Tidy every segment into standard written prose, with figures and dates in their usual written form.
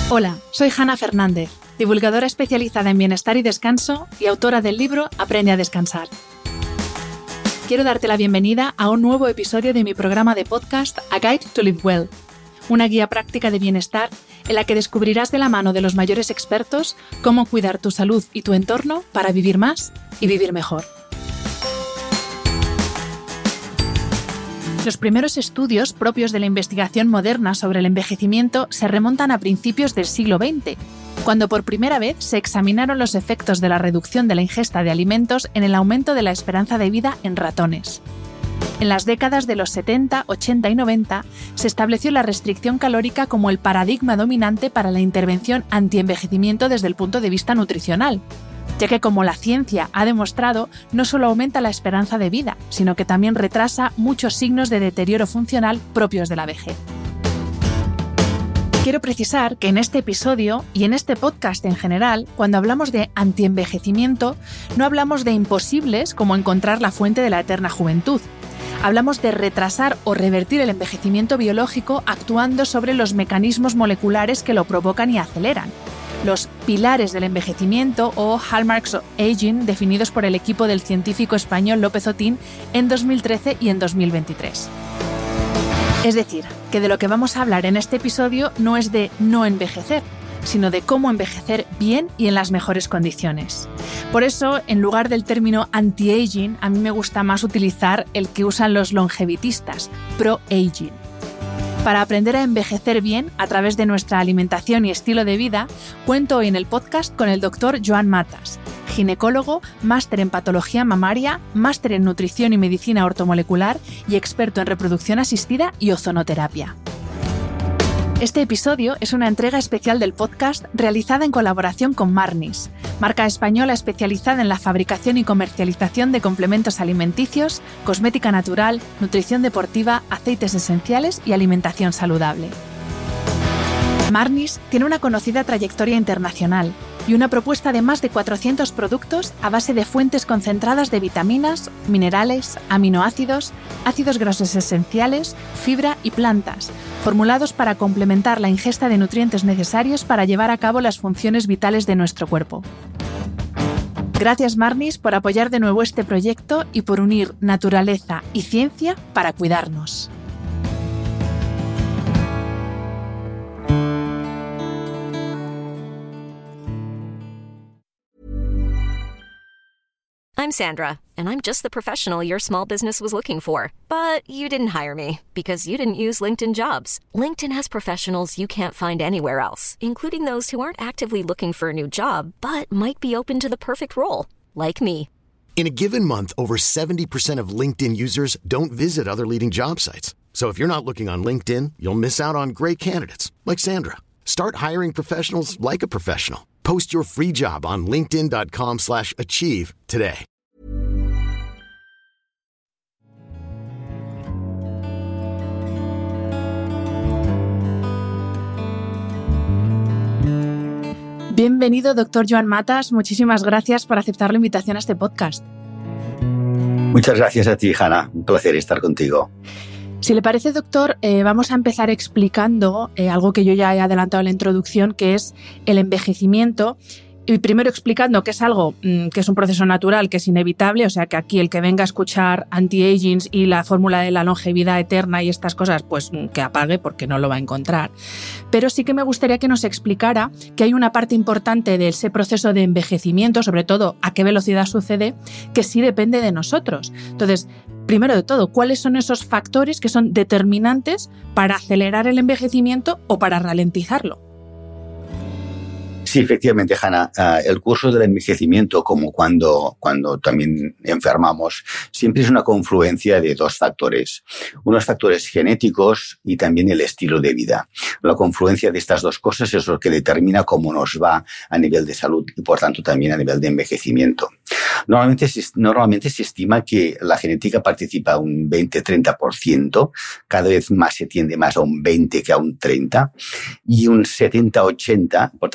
Hola, soy Hanna Fernández, divulgadora especializada en bienestar y descanso y autora del libro Aprende a descansar. Quiero darte la bienvenida a un nuevo episodio de mi programa de podcast A Guide to Live Well, una guía práctica de bienestar en la que descubrirás de la mano de los mayores expertos cómo cuidar tu salud y tu entorno para vivir más y vivir mejor. Los primeros estudios propios de la investigación moderna sobre el envejecimiento se remontan a principios del siglo XX, cuando por primera vez se examinaron los efectos de la reducción de la ingesta de alimentos en el aumento de la esperanza de vida en ratones. En las décadas de los 70, 80 y 90 se estableció la restricción calórica como el paradigma dominante para la intervención antienvejecimiento desde el punto de vista nutricional, ya que, como la ciencia ha demostrado, no solo aumenta la esperanza de vida, sino que también retrasa muchos signos de deterioro funcional propios de la vejez. Quiero precisar que en este episodio y en este podcast en general, cuando hablamos de antienvejecimiento, no hablamos de imposibles como encontrar la fuente de la eterna juventud. Hablamos de retrasar o revertir el envejecimiento biológico actuando sobre los mecanismos moleculares que lo provocan y aceleran. Los pilares del envejecimiento o Hallmarks of Aging definidos por el equipo del científico español López Otín en 2013 y en 2023. Es decir, que de lo que vamos a hablar en este episodio no es de no envejecer, sino de cómo envejecer bien y en las mejores condiciones. Por eso, en lugar del término anti-aging, a mí me gusta más utilizar el que usan los longevitistas, pro-aging. Para aprender a envejecer bien a través de nuestra alimentación y estilo de vida, cuento hoy en el podcast con el Dr. Joan Matas, ginecólogo, máster en patología mamaria, máster en nutrición y medicina ortomolecular y experto en reproducción asistida y ozonoterapia. Este episodio es una entrega especial del podcast realizada en colaboración con Marnis, marca española especializada en la fabricación y comercialización de complementos alimenticios, cosmética natural, nutrición deportiva, aceites esenciales y alimentación saludable. Marnis tiene una conocida trayectoria internacional y una propuesta de más de 400 productos a base de fuentes concentradas de vitaminas, minerales, aminoácidos, ácidos grasos esenciales, fibra y plantas, formulados para complementar la ingesta de nutrientes necesarios para llevar a cabo las funciones vitales de nuestro cuerpo. Gracias, Marnis, por apoyar de nuevo este proyecto y por unir naturaleza y ciencia para cuidarnos. I'm Sandra, and I'm just the professional your small business was looking for. But you didn't hire me because you didn't use LinkedIn Jobs. LinkedIn has professionals you can't find anywhere else, including those who aren't actively looking for a new job, but might be open to the perfect role, like me. In a given month, over 70% of LinkedIn users don't visit other leading job sites. So if you're not looking on LinkedIn, you'll miss out on great candidates like Sandra. Start hiring professionals like a professional. Post your free job on linkedin.com/achieve today. Bienvenido, Dr. Joan Matas. Muchísimas gracias por aceptar la invitación a este podcast. Muchas gracias a ti, Hanna. Un placer estar contigo. Si le parece, doctor, vamos a empezar explicando algo que yo ya he adelantado en la introducción, que es el envejecimiento. Y primero explicando que es algo que es un proceso natural, que es inevitable, o sea que aquí el que venga a escuchar anti-aging y la fórmula de la longevidad eterna y estas cosas, pues que apague porque no lo va a encontrar. Pero sí que me gustaría que nos explicara que hay una parte importante de ese proceso de envejecimiento, sobre todo a qué velocidad sucede, que sí depende de nosotros. Entonces, primero de todo, ¿cuáles son esos factores que son determinantes para acelerar el envejecimiento o para ralentizarlo? Sí, efectivamente, Hanna, el curso del envejecimiento, como cuando también enfermamos, siempre es una confluencia de dos factores. Unos factores genéticos y también el estilo de vida. La confluencia de estas dos cosas es lo que determina cómo nos va a nivel de salud y, por tanto, también a nivel de envejecimiento. Normalmente se estima que la genética participa un 20-30%, cada vez más se tiende más a un 20 que a un 30, y un 70-80, por tanto, queda más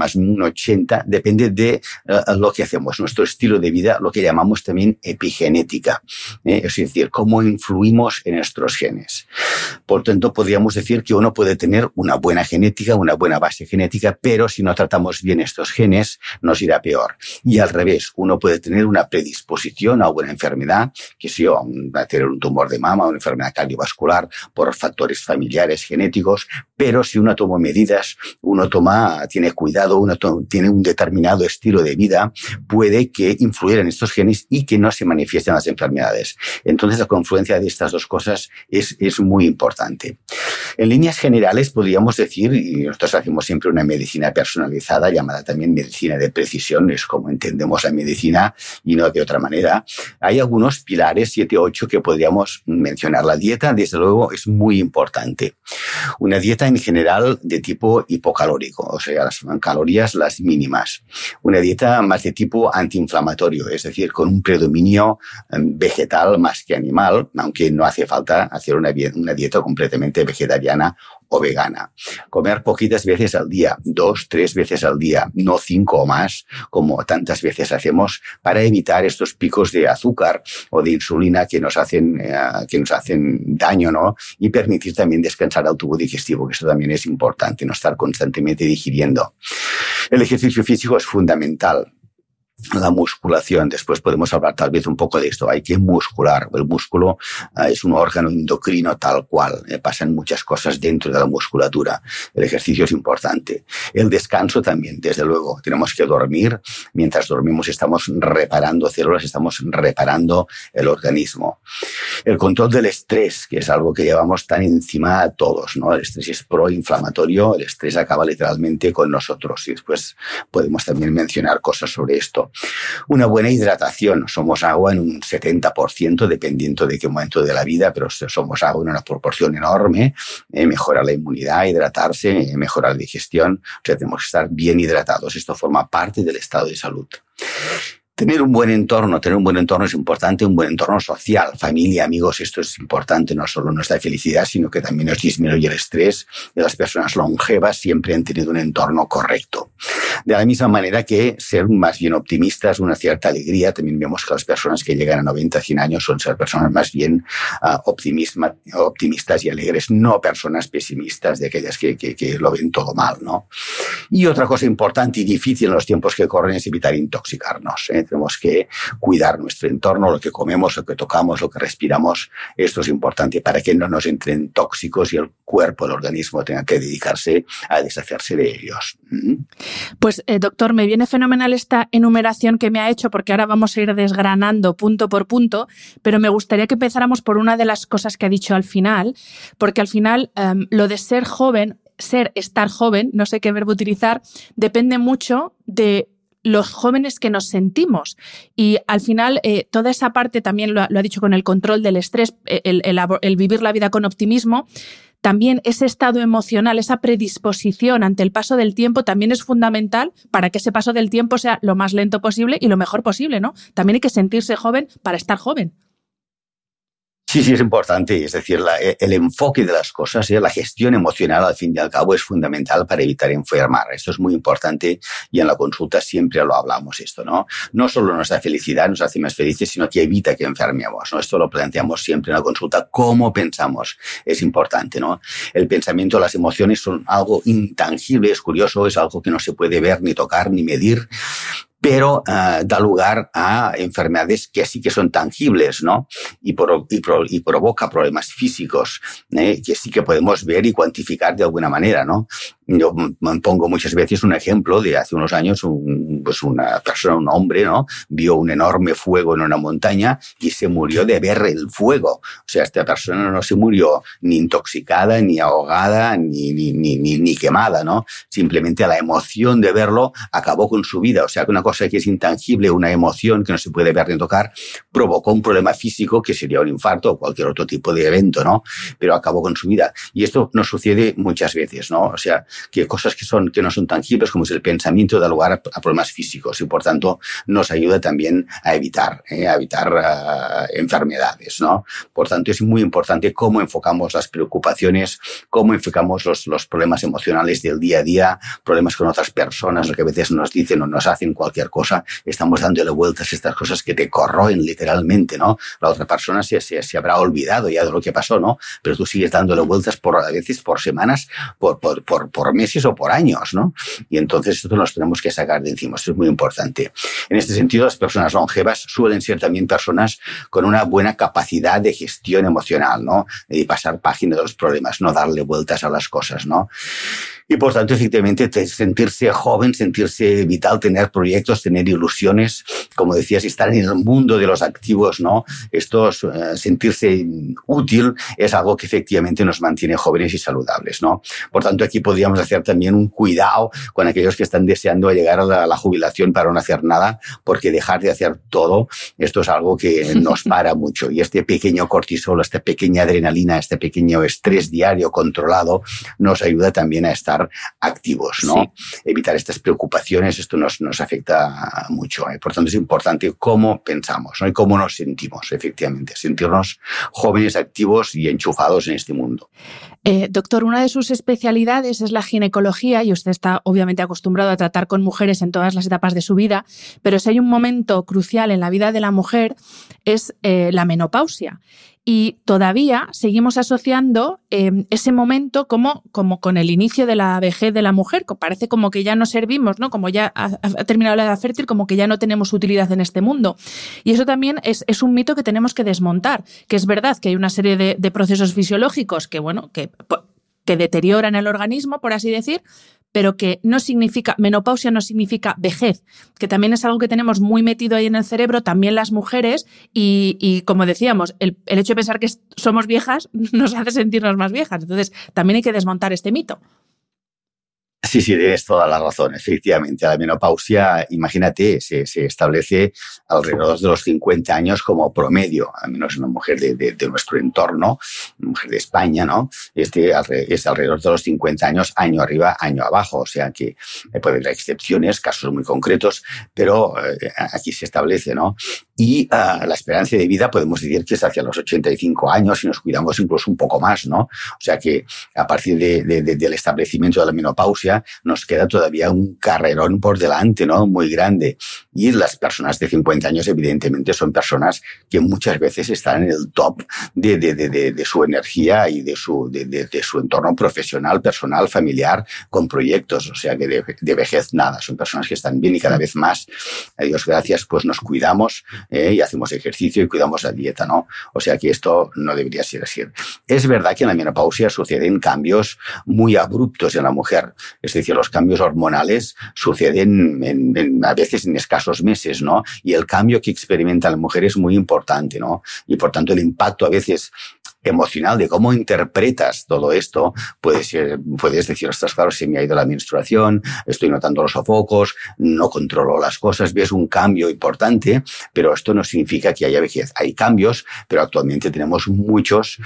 más un 80%, depende de lo que hacemos, nuestro estilo de vida, lo que llamamos también epigenética, es decir, cómo influimos en nuestros genes. Por tanto, podríamos decir que uno puede tener una buena genética, una buena base genética, pero si no tratamos bien estos genes, nos irá peor. Y al revés, uno puede tener una predisposición a alguna enfermedad, que sea a tener un tumor de mama, una enfermedad cardiovascular, por factores familiares, genéticos, pero si uno toma medidas, uno tiene cuidado, uno tiene un determinado estilo de vida, puede que influir en estos genes y que no se manifiesten las enfermedades. Entonces, la confluencia de estas dos cosas es muy importante. En líneas generales, podríamos decir, y nosotros hacemos siempre una medicina personalizada, llamada también medicina de precisión, es como entendemos la medicina y no de otra manera. Hay algunos pilares, 7, 8, que podríamos mencionar. La dieta, desde luego, es muy importante. Una dieta en general de tipo hipocalórico, o sea, las calorías las mínimas. Una dieta más de tipo antiinflamatorio, es decir, con un predominio vegetal más que animal, aunque no hace falta hacer una dieta completamente vegetariana o vegana. Comer poquitas veces al día, 2, 3 veces al día, no 5 o más, como tantas veces hacemos, para evitar estos picos de azúcar o de insulina que nos hacen daño, ¿no? Y permitir también descansar al tubo digestivo, que esto también es importante, no estar constantemente digiriendo. El ejercicio físico es fundamental. La musculación, después podemos hablar tal vez un poco de esto, hay que muscular. El músculo es un órgano endocrino tal cual, pasan muchas cosas dentro de la musculatura. El ejercicio es importante. El descanso también, desde luego, tenemos que dormir. Mientras dormimos estamos reparando células, estamos reparando el organismo. El control del estrés, que es algo que llevamos tan encima a todos, ¿no? El estrés es proinflamatorio, el estrés acaba literalmente con nosotros y después podemos también mencionar cosas sobre esto. Una buena hidratación. Somos agua en un 70%, dependiendo de qué momento de la vida, pero somos agua en una proporción enorme. Mejora la inmunidad, hidratarse, mejora la digestión. O sea, tenemos que estar bien hidratados. Esto forma parte del estado de salud. Tener un buen entorno es importante, un buen entorno social, familia, amigos, esto es importante, no solo nuestra felicidad, sino que también nos disminuye el estrés. De las personas longevas siempre han tenido un entorno correcto. De la misma manera que ser más bien optimistas, una cierta alegría, también vemos que las personas que llegan a 90, 100 años son ser personas más bien optimistas y alegres, no personas pesimistas de aquellas que lo ven todo mal, ¿no? Y otra cosa importante y difícil en los tiempos que corren es evitar intoxicarnos, Tenemos que cuidar nuestro entorno, lo que comemos, lo que tocamos, lo que respiramos. Esto es importante para que no nos entren tóxicos y el cuerpo, el organismo tenga que dedicarse a deshacerse de ellos. Pues, doctor, me viene fenomenal esta enumeración que me ha hecho, porque ahora vamos a ir desgranando punto por punto, pero me gustaría que empezáramos por una de las cosas que ha dicho al final, porque al final lo de ser joven, estar joven, no sé qué verbo utilizar, depende mucho de los jóvenes que nos sentimos. Y al final, toda esa parte también lo ha dicho con el control del estrés, el vivir la vida con optimismo. También ese estado emocional, esa predisposición ante el paso del tiempo también es fundamental para que ese paso del tiempo sea lo más lento posible y lo mejor posible, ¿no? También hay que sentirse joven para estar joven. Sí, es importante. Es decir, el enfoque de las cosas, la gestión emocional, al fin y al cabo, es fundamental para evitar enfermar. Esto es muy importante y en la consulta siempre lo hablamos esto, ¿no? No solo nuestra felicidad nos hace más felices, sino que evita que enfermemos, ¿no? Esto lo planteamos siempre en la consulta. ¿Cómo pensamos? Es importante, ¿no? El pensamiento, las emociones son algo intangible, es curioso, es algo que no se puede ver, ni tocar, ni medir, pero da lugar a enfermedades que sí que son tangibles, ¿no? Y provoca problemas físicos, que sí que podemos ver y cuantificar de alguna manera, ¿no? Yo pongo muchas veces un ejemplo de hace unos años, una persona, un hombre, ¿no? Vio un enorme fuego en una montaña y se murió de ver el fuego. O sea, esta persona no se murió ni intoxicada, ni ahogada, ni quemada, ¿no? Simplemente la emoción de verlo acabó con su vida. O sea, que una cosa que es intangible, una emoción que no se puede ver ni tocar, provocó un problema físico que sería un infarto o cualquier otro tipo de evento, ¿no? Pero acabó con su vida. Y esto nos sucede muchas veces, ¿no? O sea, que cosas que no son tangibles, como es el pensamiento, da lugar a problemas físicos y, por tanto, nos ayuda también a evitar enfermedades, ¿no? Por tanto, es muy importante cómo enfocamos las preocupaciones, cómo enfocamos los problemas emocionales del día a día, problemas con otras personas, lo que a veces nos dicen o nos hacen cualquier cosa, estamos dándole vueltas a estas cosas que te corroen literalmente, ¿no? La otra persona se habrá olvidado ya de lo que pasó, ¿no? Pero tú sigues dándole vueltas a veces por semanas, por meses o por años, ¿no? Y entonces esto nos tenemos que sacar de encima. Esto es muy importante. En este sentido, las personas longevas suelen ser también personas con una buena capacidad de gestión emocional, ¿no? De pasar página de los problemas, no darle vueltas a las cosas, ¿no? Y por tanto, efectivamente, sentirse joven, sentirse vital, tener proyectos, tener ilusiones, como decías, estar en el mundo de los activos, ¿no? Sentirse útil es algo que efectivamente nos mantiene jóvenes y saludables, ¿no? Por tanto, aquí podríamos hacer también un cuidado con aquellos que están deseando llegar a la jubilación para no hacer nada, porque dejar de hacer todo, esto es algo que nos para mucho. Y este pequeño cortisol, esta pequeña adrenalina, este pequeño estrés diario controlado, nos ayuda también a estar activos, ¿no? Sí. Evitar estas preocupaciones, esto nos afecta mucho, ¿eh? Por tanto, es importante cómo pensamos, ¿no? Y cómo nos sentimos, efectivamente. Sentirnos jóvenes, activos y enchufados en este mundo. Doctor, una de sus especialidades es la ginecología y usted está obviamente acostumbrado a tratar con mujeres en todas las etapas de su vida, pero si hay un momento crucial en la vida de la mujer es la menopausia. Y todavía seguimos asociando ese momento como con el inicio de la vejez de la mujer, que parece como que ya no servimos, ¿no? Como ya ha terminado la edad fértil, como que ya no tenemos utilidad en este mundo. Y eso también es un mito que tenemos que desmontar, que es verdad que hay una serie de procesos fisiológicos que deterioran el organismo, por así decir, pero que no significa, menopausia no significa vejez, que también es algo que tenemos muy metido ahí en el cerebro, también las mujeres, y como decíamos, el hecho de pensar que somos viejas nos hace sentirnos más viejas. Entonces, también hay que desmontar este mito. Sí, tienes toda la razón. Efectivamente, la menopausia, imagínate, se establece alrededor de los 50 años como promedio, al menos una mujer de nuestro entorno, una mujer de España, ¿no? Es alrededor de los 50 años, año arriba, año abajo. O sea que puede haber excepciones, casos muy concretos, pero aquí se establece, ¿no? Y la esperanza de vida podemos decir que es hacia los 85 años y nos cuidamos incluso un poco más, ¿no? O sea que a partir del establecimiento de la menopausia nos queda todavía un carrerón por delante, ¿no? Muy grande. Y las personas de 50 años evidentemente son personas que muchas veces están en el top de su energía y de su entorno profesional, personal, familiar, con proyectos. O sea que de vejez nada. Son personas que están bien y cada vez más, a Dios gracias, pues nos cuidamos y hacemos ejercicio y cuidamos la dieta, ¿no? O sea que esto no debería ser así. Es verdad que en la menopausia suceden cambios muy abruptos en la mujer. Es decir, los cambios hormonales suceden a veces en escasos meses, ¿no? Y el cambio que experimenta la mujer es muy importante, ¿no? Y por tanto el impacto a veces emocional de cómo interpretas todo esto, puedes decir, ostras, claro, se me ha ido la menstruación, estoy notando los sofocos, no controlo las cosas, ves un cambio importante, pero esto no significa que haya vejez. Hay cambios, pero actualmente tenemos muchos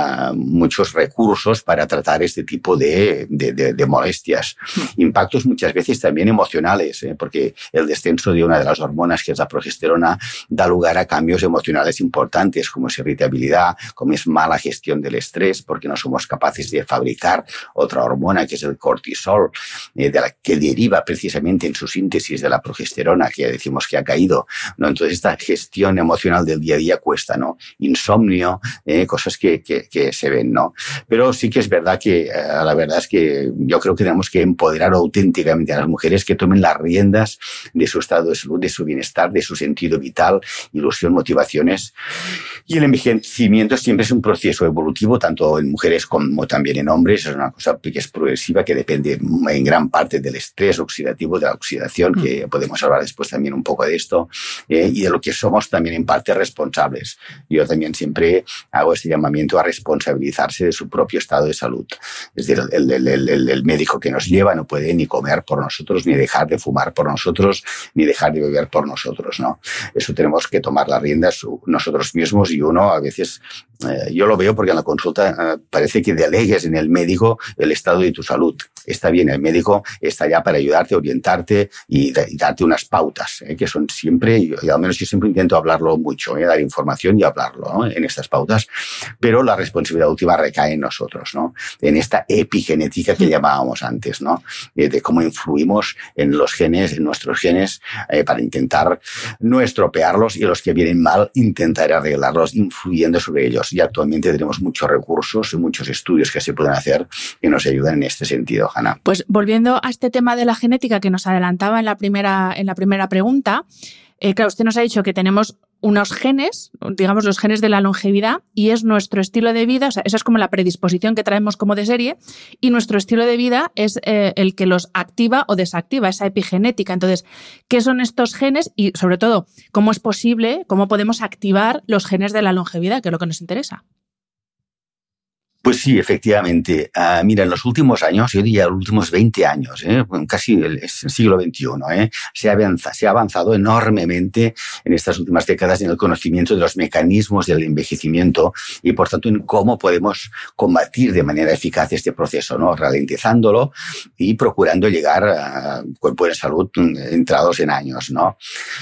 recursos para tratar este tipo de molestias. Impactos muchas veces también emocionales, porque el descenso de una de las hormonas, que es la progesterona, da lugar a cambios emocionales importantes, como es irritabilidad, como es mala gestión del estrés, porque no somos capaces de fabricar otra hormona, que es el cortisol, de la que deriva precisamente en su síntesis de la progesterona, que ya decimos que ha caído, ¿no? Entonces esta gestión emocional del día a día cuesta, ¿no? Insomnio, cosas que se ven, ¿no? Pero sí que es verdad que la verdad es que yo creo que tenemos que empoderar auténticamente a las mujeres que tomen las riendas de su estado de salud, de su bienestar, de su sentido vital, ilusión, motivaciones. Y el envejecimiento siempre es un proceso evolutivo, tanto en mujeres como también en hombres. Es una cosa que es progresiva, que depende en gran parte del estrés oxidativo, de la oxidación, que podemos hablar después también un poco de esto, y de lo que somos también en parte responsables. Yo también siempre hago este llamamiento a responsabilizarse de su propio estado de salud. Es decir, el médico que nos lleva no puede ni comer por nosotros, ni dejar de fumar por nosotros, ni dejar de beber por nosotros, ¿no? Eso tenemos que tomar las riendas nosotros mismos, y uno a veces, yo lo veo porque en la consulta parece que delegues en el médico el estado de tu salud. está bien, el médico está allá para ayudarte, orientarte y darte unas pautas, que son siempre, y al menos yo siempre intento hablarlo mucho, dar información y hablarlo, ¿no? En estas pautas, pero la responsabilidad última recae en nosotros, ¿no? En esta epigenética que llamábamos antes, ¿no? De cómo influimos en los genes, en nuestros genes, para intentar no estropearlos y los que vienen mal, intentar arreglarlos influyendo sobre ellos. Y actualmente tenemos muchos recursos y muchos estudios que se pueden hacer que nos ayudan en este sentido, Hanna. Pues volviendo a este tema de la genética que nos adelantaba en la primera pregunta, claro, usted nos ha dicho que tenemos unos genes, digamos los genes de la longevidad, y es nuestro estilo de vida, o sea, esa es como la predisposición que traemos como de serie, y nuestro estilo de vida es el que los activa o desactiva, esa epigenética. Entonces, ¿qué son estos genes? Y sobre todo, ¿cómo es posible, cómo podemos activar los genes de la longevidad, que es lo que nos interesa? Pues sí, efectivamente. Mira, en los últimos años, yo diría los últimos 20 años, casi el siglo XXI, se ha avanzado enormemente en estas últimas décadas en el conocimiento de los mecanismos del envejecimiento y, por tanto, en cómo podemos combatir de manera eficaz este proceso, ¿no? Ralentizándolo y procurando llegar a cuerpo de salud entrados en años, ¿no?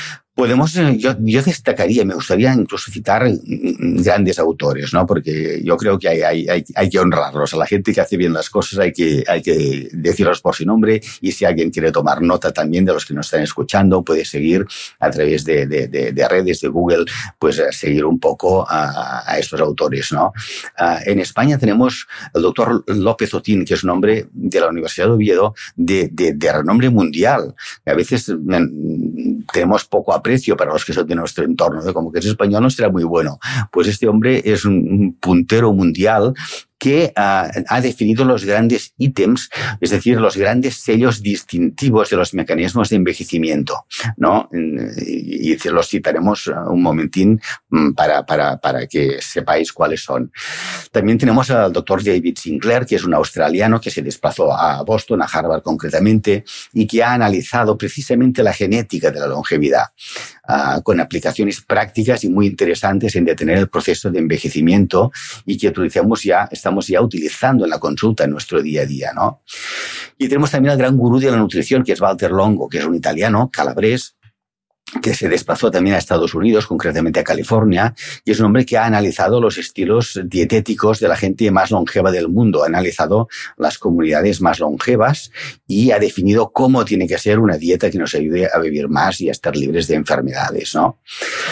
Yo destacaría, me gustaría incluso citar grandes autores, ¿no? Porque yo creo que hay que honrarlos. A la gente que hace bien las cosas hay que decirlos por su nombre, y si alguien quiere tomar nota también de los que nos están escuchando, puede seguir a través de redes, de Google, pues seguir un poco a estos autores, ¿no? En España tenemos el doctor López Otín, que es un hombre de la Universidad de Oviedo de renombre mundial. A veces tenemos poco aprecio para los que son de nuestro entorno, ¿no? Como que es español no será muy bueno. Pues este hombre es un puntero mundial que ha definido los grandes ítems, es decir, los grandes sellos distintivos de los mecanismos de envejecimiento, ¿no? Y los citaremos un momentín para que sepáis cuáles son. También tenemos al doctor David Sinclair, que es un australiano que se desplazó a Boston, a Harvard concretamente, y que ha analizado precisamente la genética de la longevidad, con aplicaciones prácticas y muy interesantes en detener el proceso de envejecimiento, y que estamos ya utilizando en la consulta en nuestro día a día, ¿no? Y tenemos también al gran gurú de la nutrición, que es Walter Longo, que es un italiano, calabrés, que se desplazó también a Estados Unidos, concretamente a California, y es un hombre que ha analizado los estilos dietéticos de la gente más longeva del mundo, ha analizado las comunidades más longevas y ha definido cómo tiene que ser una dieta que nos ayude a vivir más y a estar libres de enfermedades, ¿no?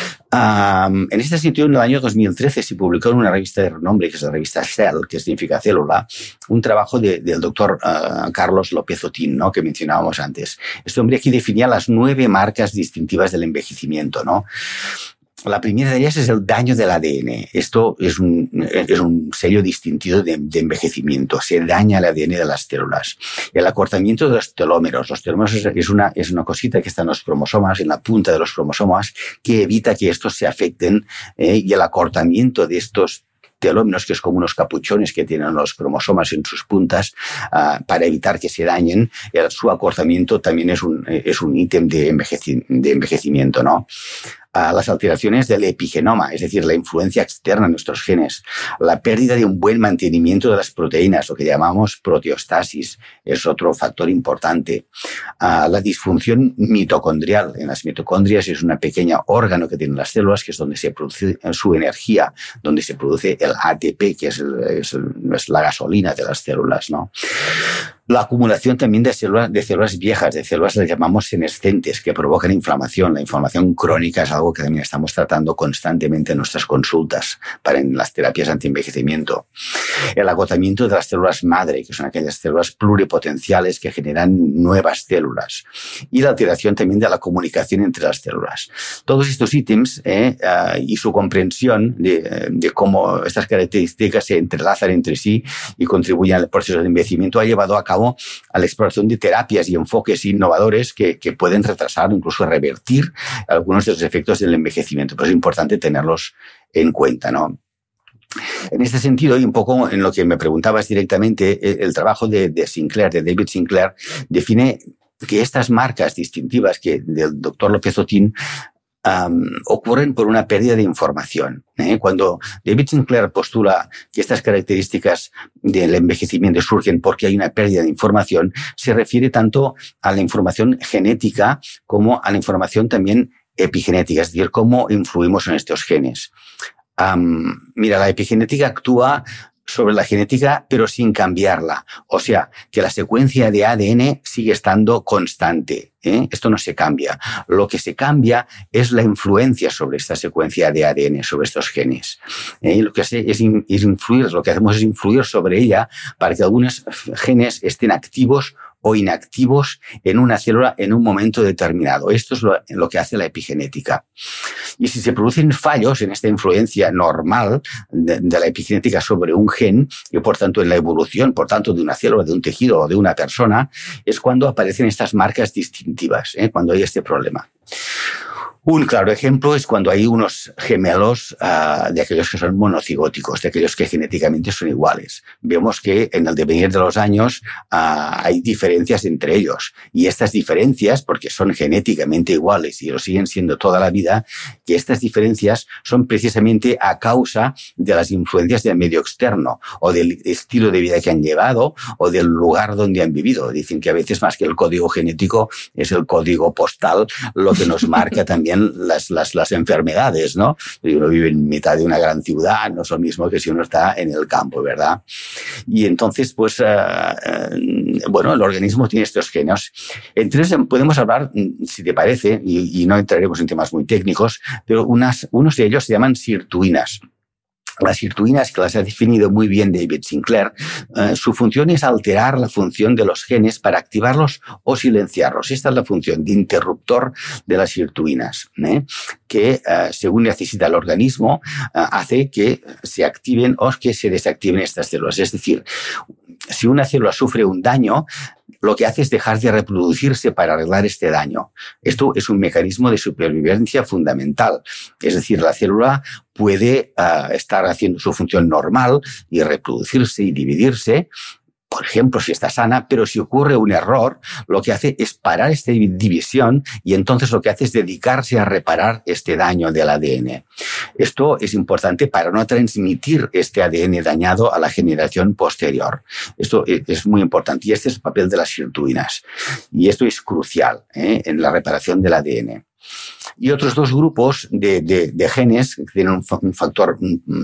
En este sentido, en el año 2013 se publicó en una revista de renombre, que es la revista Cell, que significa célula, un trabajo del doctor Carlos López Otín, ¿no? Que mencionábamos antes. Este hombre aquí definía las 9 marcas distintivas del envejecimiento, ¿no? La primera de ellas es el daño del ADN. Esto es un sello distintivo de envejecimiento. Se daña el ADN de las células. El acortamiento de los telómeros. Los telómeros es una cosita que está en los cromosomas, en la punta de los cromosomas, que evita que estos se afecten, y el acortamiento de estos telómeros, que es como unos capuchones que tienen los cromosomas en sus puntas, para evitar que se dañen. Su acortamiento también es un ítem de envejecimiento, ¿no? Las alteraciones del epigenoma, es decir, la influencia externa en nuestros genes, la pérdida de un buen mantenimiento de las proteínas, lo que llamamos proteostasis, es otro factor importante. La disfunción mitocondrial. En las mitocondrias es una pequeña órgano que tienen las células, que es donde se produce su energía, donde se produce el ATP, que es la gasolina de las células, ¿no? La acumulación también de células viejas, de células las llamamos senescentes, que provocan inflamación. La inflamación crónica es algo que también estamos tratando constantemente en nuestras consultas en las terapias antienvejecimiento. El agotamiento de las células madre, que son aquellas células pluripotenciales que generan nuevas células. Y la alteración también de la comunicación entre las células. Todos estos ítems y su comprensión de cómo estas características se entrelazan entre sí y contribuyen al proceso de envejecimiento ha llevado a cabo a la exploración de terapias y enfoques innovadores que pueden retrasar o incluso revertir algunos de los efectos del envejecimiento. Pero es importante tenerlos en cuenta, ¿no? En este sentido, y un poco en lo que me preguntabas directamente, el trabajo de David Sinclair, define que estas marcas distintivas del doctor López Otín ocurren por una pérdida de información. Cuando David Sinclair postula que estas características del envejecimiento surgen porque hay una pérdida de información, se refiere tanto a la información genética como a la información también epigenética, es decir, cómo influimos en estos genes. Mira, la epigenética actúa sobre la genética, pero sin cambiarla. O sea, que la secuencia de ADN sigue estando constante. Esto no se cambia. Lo que se cambia es la influencia sobre esta secuencia de ADN, sobre estos genes. Lo que hace es influir, lo que hacemos es influir sobre ella para que algunos genes estén activos o inactivos en una célula en un momento determinado. Esto es lo que hace la epigenética. Y si se producen fallos en esta influencia normal de la epigenética sobre un gen, y por tanto en la evolución, por tanto de una célula, de un tejido o de una persona, es cuando aparecen estas marcas distintivas, cuando hay este problema. Un claro ejemplo es cuando hay unos gemelos de aquellos que son monocigóticos, de aquellos que genéticamente son iguales. Vemos que en el devenir de los años hay diferencias entre ellos. Y estas diferencias, porque son genéticamente iguales y lo siguen siendo toda la vida, que estas diferencias son precisamente a causa de las influencias del medio externo o del estilo de vida que han llevado o del lugar donde han vivido. Dicen que a veces más que el código genético es el código postal lo que nos marca también las enfermedades, ¿no? Si uno vive en mitad de una gran ciudad, no es lo mismo que si uno está en el campo, ¿verdad? Y entonces, pues, bueno, el organismo tiene estos genes. Entonces, podemos hablar, si te parece, y no entraremos en temas muy técnicos, pero unos de ellos se llaman sirtuinas. Las sirtuinas, que las ha definido muy bien David Sinclair, su función es alterar la función de los genes para activarlos o silenciarlos. Esta es la función de interruptor de las sirtuinas, que según necesita el organismo, hace que se activen o que se desactiven estas células. Es decir, si una célula sufre un daño, lo que hace es dejar de reproducirse para arreglar este daño. Esto es un mecanismo de supervivencia fundamental. Es decir, la célula puede estar haciendo su función normal y reproducirse y dividirse, por ejemplo, si está sana, pero si ocurre un error, lo que hace es parar esta división y entonces lo que hace es dedicarse a reparar este daño del ADN. Esto es importante para no transmitir este ADN dañado a la generación posterior. Esto es muy importante y este es el papel de las sirtuinas. Y esto es crucial en la reparación del ADN. Y otros dos grupos de genes que tienen un factor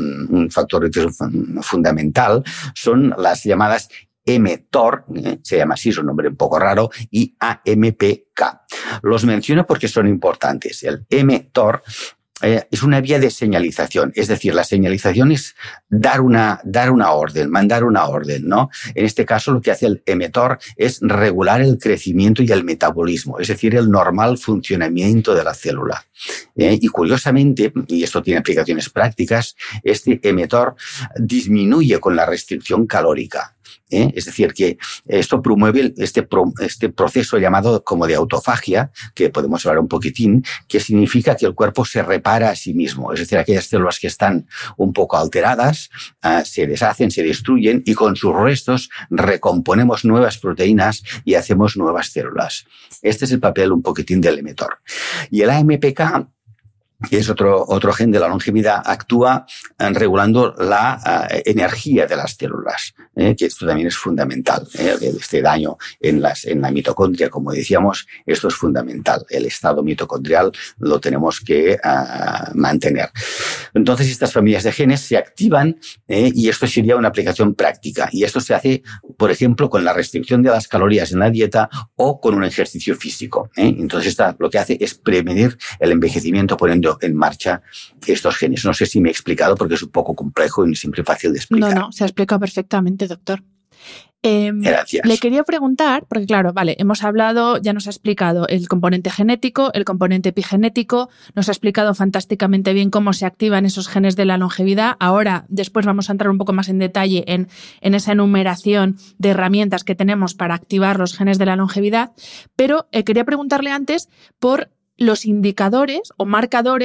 fundamental son las llamadas mTOR, se llama así, es un nombre un poco raro, y AMPK. Los menciono porque son importantes. El mTOR es una vía de señalización, es decir, la señalización es dar una orden, mandar una orden, ¿no? En este caso lo que hace el mTOR es regular el crecimiento y el metabolismo, es decir, el normal funcionamiento de la célula. Y curiosamente, y esto tiene aplicaciones prácticas, este mTOR disminuye con la restricción calórica. Es decir, que esto promueve este proceso llamado como de autofagia, que podemos hablar un poquitín, que significa que el cuerpo se repara a sí mismo. Es decir, aquellas células que están un poco alteradas se deshacen, se destruyen y con sus restos recomponemos nuevas proteínas y hacemos nuevas células. Este es el papel un poquitín del mTOR. Y el AMPK, que es otro gen de la longevidad, actúa regulando la energía de las células, que esto también es fundamental. Este daño en la mitocondria, como decíamos, esto es fundamental. El estado mitocondrial lo tenemos que mantener. Entonces, estas familias de genes se activan y esto sería una aplicación práctica. Y esto se hace, por ejemplo, con la restricción de las calorías en la dieta o con un ejercicio físico. Entonces, lo que hace es prevenir el envejecimiento poniendo en marcha estos genes. No sé si me he explicado porque es un poco complejo y no siempre fácil de explicar. No, se ha explicado perfectamente, doctor. Gracias. Le quería preguntar, porque claro, vale, hemos hablado, ya nos ha explicado el componente genético, el componente epigenético, nos ha explicado fantásticamente bien cómo se activan esos genes de la longevidad. Ahora, después vamos a entrar un poco más en detalle en esa enumeración de herramientas que tenemos para activar los genes de la longevidad, pero quería preguntarle antes por los indicadores o marcadores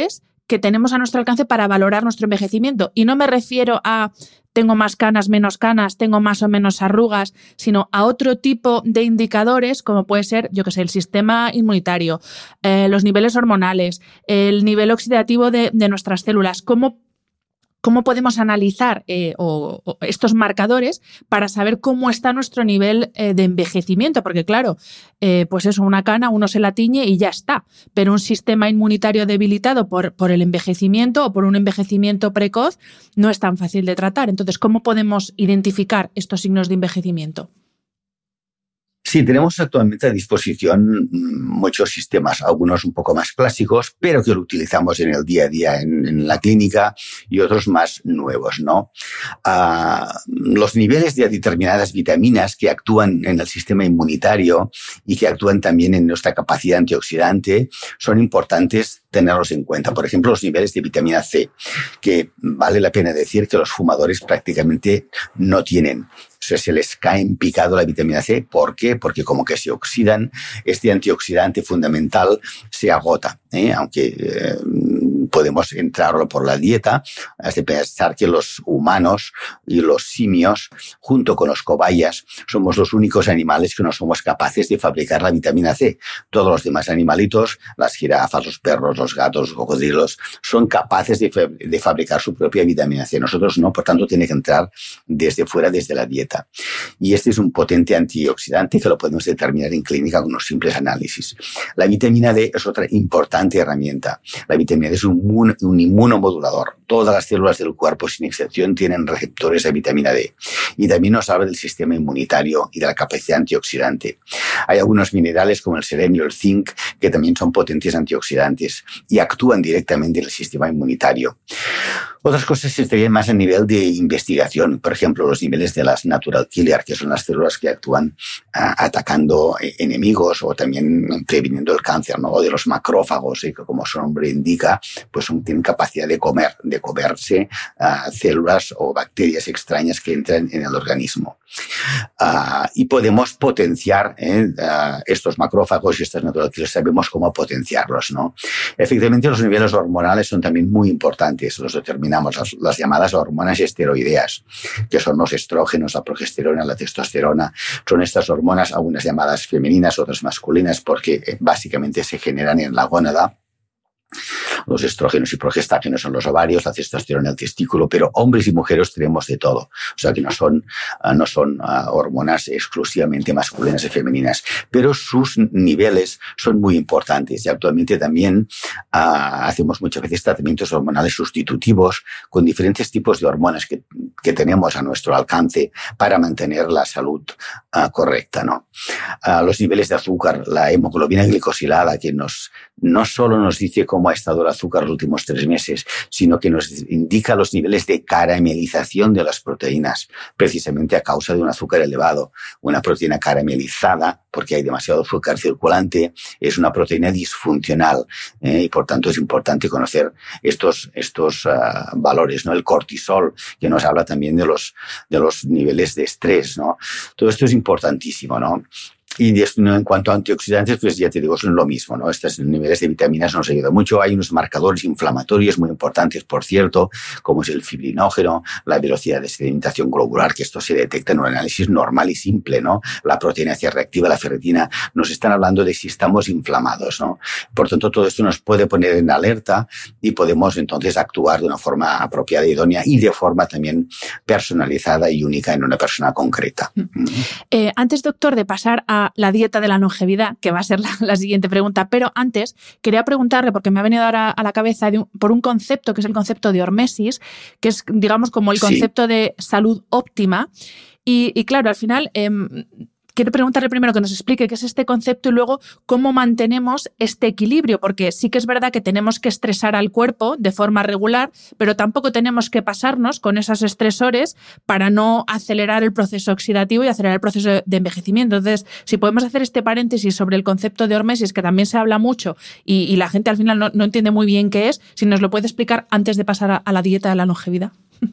que tenemos a nuestro alcance para valorar nuestro envejecimiento. Y no me refiero a tengo más canas, menos canas, tengo más o menos arrugas, sino a otro tipo de indicadores como puede ser, yo qué sé, el sistema inmunitario, los niveles hormonales, el nivel oxidativo de nuestras células. ¿Cómo podemos analizar estos marcadores para saber cómo está nuestro nivel de envejecimiento? Porque claro, pues eso, una cana uno se la tiñe y ya está, pero un sistema inmunitario debilitado por el envejecimiento o por un envejecimiento precoz no es tan fácil de tratar. Entonces, ¿cómo podemos identificar estos signos de envejecimiento? Sí, tenemos actualmente a disposición muchos sistemas, algunos un poco más clásicos, pero que lo utilizamos en el día a día en la clínica, y otros más nuevos, ¿no? Los niveles de determinadas vitaminas que actúan en el sistema inmunitario y que actúan también en nuestra capacidad antioxidante son importantes tenerlos en cuenta. Por ejemplo, los niveles de vitamina C, que vale la pena decir que los fumadores prácticamente no tienen. O sea, se les cae en picado la vitamina C. ¿Por qué? Porque como que se oxidan, este antioxidante fundamental se agota, aunque podemos entrarlo por la dieta. Has de pensar que los humanos y los simios, junto con los cobayas, somos los únicos animales que no somos capaces de fabricar la vitamina C. Todos los demás animalitos, las jirafas, los perros, los gatos, los cocodrilos, son capaces de fabricar su propia vitamina C. Nosotros no, por tanto, tiene que entrar desde fuera, desde la dieta. Y este es un potente antioxidante que lo podemos determinar en clínica con unos simples análisis. La vitamina D es otra importante herramienta. La vitamina D es un inmunomodulador. Todas las células del cuerpo, sin excepción, tienen receptores de vitamina D. Y también nos habla del sistema inmunitario y de la capacidad antioxidante. Hay algunos minerales como el selenio, el zinc, que también son potentes antioxidantes y actúan directamente en el sistema inmunitario. Otras cosas estarían más a nivel de investigación. Por ejemplo, los niveles de las natural killer, que son las células que actúan atacando enemigos o también previniendo el cáncer, ¿no? O de los macrófagos, que como su nombre indica, pues tienen capacidad de comerse células o bacterias extrañas que entran en el organismo. Y podemos potenciar estos macrófagos y estas natural killers, sabemos cómo potenciarlos, ¿no? Efectivamente, los niveles hormonales son también muy importantes. Los determinamos las llamadas hormonas esteroideas, que son los estrógenos, la progesterona, la testosterona. Son estas hormonas, algunas llamadas femeninas, otras masculinas, porque básicamente se generan en la gónada. Los estrógenos y progestágenos son los ovarios, la testosterona el testículo, pero hombres y mujeres tenemos de todo. O sea que no son hormonas exclusivamente masculinas y femeninas, pero sus niveles son muy importantes. Y actualmente también hacemos muchas veces tratamientos hormonales sustitutivos con diferentes tipos de hormonas que tenemos a nuestro alcance para mantener la salud correcta, ¿no? Los niveles de azúcar, la hemoglobina glicosilada, que no solo nos dice cómo ha estado el azúcar los últimos 3 meses, sino que nos indica los niveles de caramelización de las proteínas, precisamente a causa de un azúcar elevado. Una proteína caramelizada, porque hay demasiado azúcar circulante, es una proteína disfuncional, y por tanto es importante conocer estos valores, ¿no? El cortisol, que nos habla también de los niveles de estrés, ¿no? Todo esto es importantísimo, ¿no? Y en cuanto a antioxidantes, pues ya te digo, son lo mismo, ¿no? Estos niveles de vitaminas nos ayudan mucho. Hay unos marcadores inflamatorios muy importantes, por cierto, como es el fibrinógeno, la velocidad de sedimentación globular, que esto se detecta en un análisis normal y simple, ¿no? La proteína C reactiva, la ferritina, nos están hablando de si estamos inflamados, ¿no? Por tanto, todo esto nos puede poner en alerta y podemos entonces actuar de una forma apropiada y idónea y de forma también personalizada y única en una persona concreta. Antes, doctor, de pasar a la dieta de la longevidad, que va a ser la siguiente pregunta, pero antes quería preguntarle, porque me ha venido ahora a la cabeza por un concepto que es el concepto de hormesis, que es, digamos, como el concepto de salud óptima. Y claro, al final quiero preguntarle primero que nos explique qué es este concepto y luego cómo mantenemos este equilibrio, porque sí que es verdad que tenemos que estresar al cuerpo de forma regular, pero tampoco tenemos que pasarnos con esos estresores para no acelerar el proceso oxidativo y acelerar el proceso de envejecimiento. Entonces, si podemos hacer este paréntesis sobre el concepto de hormesis, que también se habla mucho y la gente al final no entiende muy bien qué es, si nos lo puede explicar antes de pasar a la dieta de la longevidad.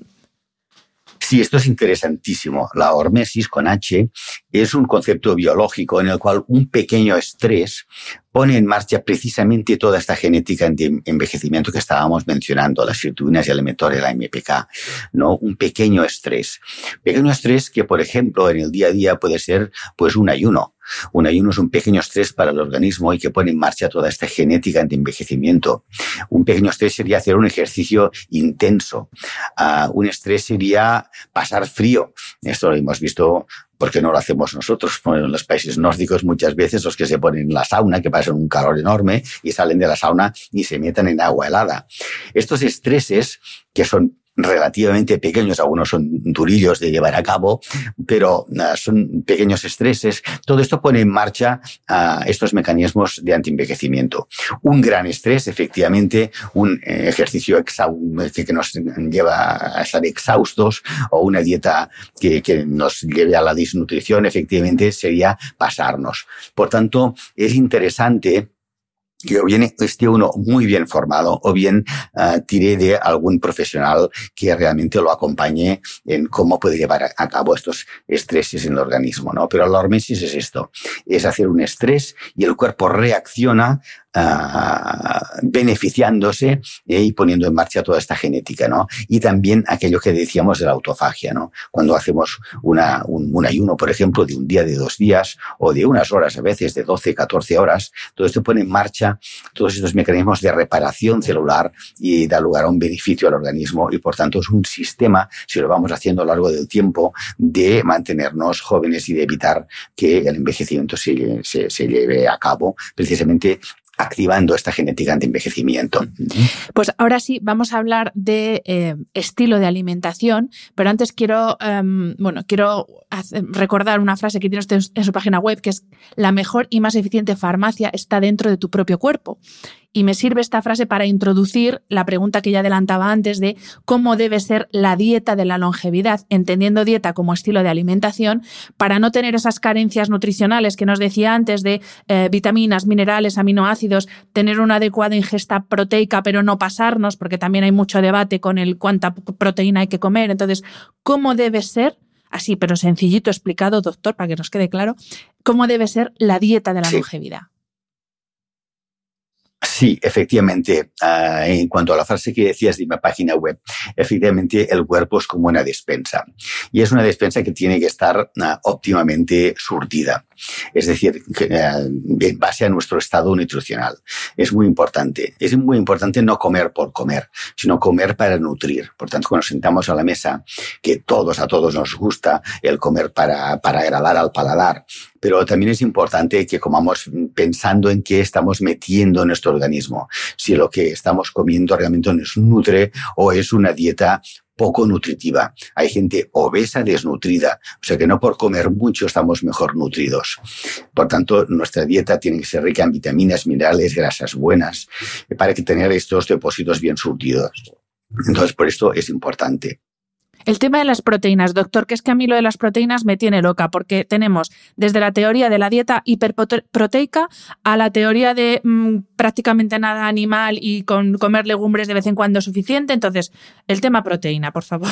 Sí, esto es interesantísimo. La hormesis con H es un concepto biológico en el cual un pequeño estrés pone en marcha precisamente toda esta genética de envejecimiento que estábamos mencionando, las sirtuinas y el mTOR y la MPK, ¿no? Un pequeño estrés. Pequeño estrés que, por ejemplo, en el día a día puede ser pues un ayuno. Un ayuno es un pequeño estrés para el organismo y que pone en marcha toda esta genética de envejecimiento. Un pequeño estrés sería hacer un ejercicio intenso. Un estrés sería pasar frío. Esto lo hemos visto porque no lo hacemos nosotros. En los países nórdicos muchas veces los que se ponen en la sauna, que pasan un calor enorme y salen de la sauna y se meten en agua helada. Estos estreses que son relativamente pequeños, algunos son durillos de llevar a cabo, pero son pequeños estreses. Todo esto pone en marcha estos mecanismos de antienvejecimiento. Un gran estrés, efectivamente, un ejercicio que nos lleva a estar exhaustos o una dieta que nos lleve a la desnutrición, efectivamente, sería pasarnos. Por tanto, es interesante que o bien esté uno muy bien formado o bien tire de algún profesional que realmente lo acompañe en cómo puede llevar a cabo estos estreses en el organismo, ¿no? Pero la hormesis es esto, es hacer un estrés y el cuerpo reacciona beneficiándose y poniendo en marcha toda esta genética, ¿no? Y también aquello que decíamos de la autofagia, ¿no? Cuando hacemos un ayuno, por ejemplo, de un día, de 2 días o de unas horas, a veces de 12, 14 horas, todo esto pone en marcha todos estos mecanismos de reparación celular y da lugar a un beneficio al organismo y, por tanto, es un sistema, si lo vamos haciendo a lo largo del tiempo, de mantenernos jóvenes y de evitar que el envejecimiento se lleve a cabo precisamente activando esta genética de envejecimiento. Pues ahora sí, vamos a hablar de estilo de alimentación, pero antes quiero recordar una frase que tiene usted en su página web, que es: la mejor y más eficiente farmacia está dentro de tu propio cuerpo. Y me sirve esta frase para introducir la pregunta que ya adelantaba antes de cómo debe ser la dieta de la longevidad, entendiendo dieta como estilo de alimentación, para no tener esas carencias nutricionales que nos decía antes de vitaminas, minerales, aminoácidos, tener una adecuada ingesta proteica, pero no pasarnos, porque también hay mucho debate con el cuánta proteína hay que comer. Entonces, ¿cómo debe ser? Así, pero sencillito explicado, doctor, para que nos quede claro, ¿cómo debe ser la dieta de la longevidad? Sí, efectivamente. En cuanto a la frase que decías de mi página web, efectivamente el cuerpo es como una despensa. Y es una despensa que tiene que estar óptimamente surtida. Es decir, en base a nuestro estado nutricional. Es muy importante. Es muy importante no comer por comer, sino comer para nutrir. Por tanto, cuando nos sentamos a la mesa, que a todos nos gusta el comer para agradar al paladar, pero también es importante que comamos pensando en qué estamos metiendo en nuestro organismo. Si lo que estamos comiendo realmente nos nutre o es una dieta poco nutritiva. Hay gente obesa, desnutrida, o sea que no por comer mucho estamos mejor nutridos. Por tanto, nuestra dieta tiene que ser rica en vitaminas, minerales, grasas buenas, para que tener estos depósitos bien surtidos. Entonces, por esto es importante. El tema de las proteínas, doctor, que es que a mí lo de las proteínas me tiene loca, porque tenemos desde la teoría de la dieta hiperproteica a la teoría de prácticamente nada animal y con comer legumbres de vez en cuando es suficiente. Entonces, el tema proteína, por favor.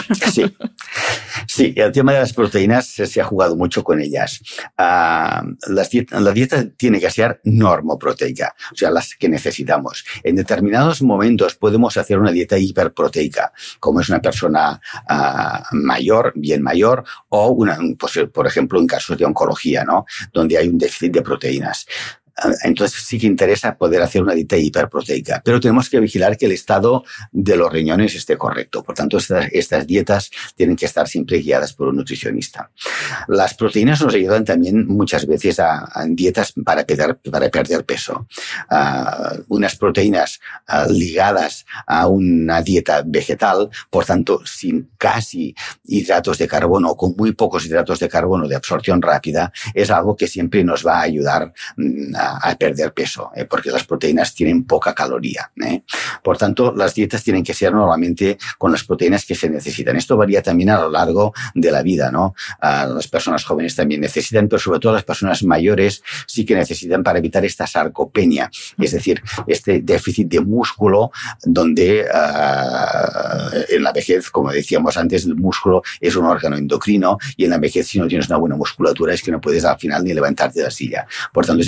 Sí, el tema de las proteínas se ha jugado mucho con ellas. La dieta tiene que ser normoproteica, o sea, las que necesitamos. En determinados momentos podemos hacer una dieta hiperproteica, como es una persona mayor, bien mayor, o pues, por ejemplo, en casos de oncología, ¿no? Donde hay un déficit de proteínas. Entonces sí que interesa poder hacer una dieta hiperproteica, pero tenemos que vigilar que el estado de los riñones esté correcto. Por tanto, estas dietas tienen que estar siempre guiadas por un nutricionista. Las proteínas nos ayudan también muchas veces a dietas para perder peso. Unas proteínas ligadas a una dieta vegetal, por tanto, sin casi hidratos de carbono o con muy pocos hidratos de carbono de absorción rápida, es algo que siempre nos va a ayudar a perder peso, porque las proteínas tienen poca caloría. Por tanto, las dietas tienen que ser normalmente con las proteínas que se necesitan. Esto varía también a lo largo de la vida, ¿no? Las personas jóvenes también necesitan, pero sobre todo las personas mayores sí que necesitan para evitar esta sarcopenia, es decir, este déficit de músculo donde en la vejez, como decíamos antes, el músculo es un órgano endocrino y en la vejez si no tienes una buena musculatura es que no puedes al final ni levantarte de la silla. Por tanto, es importante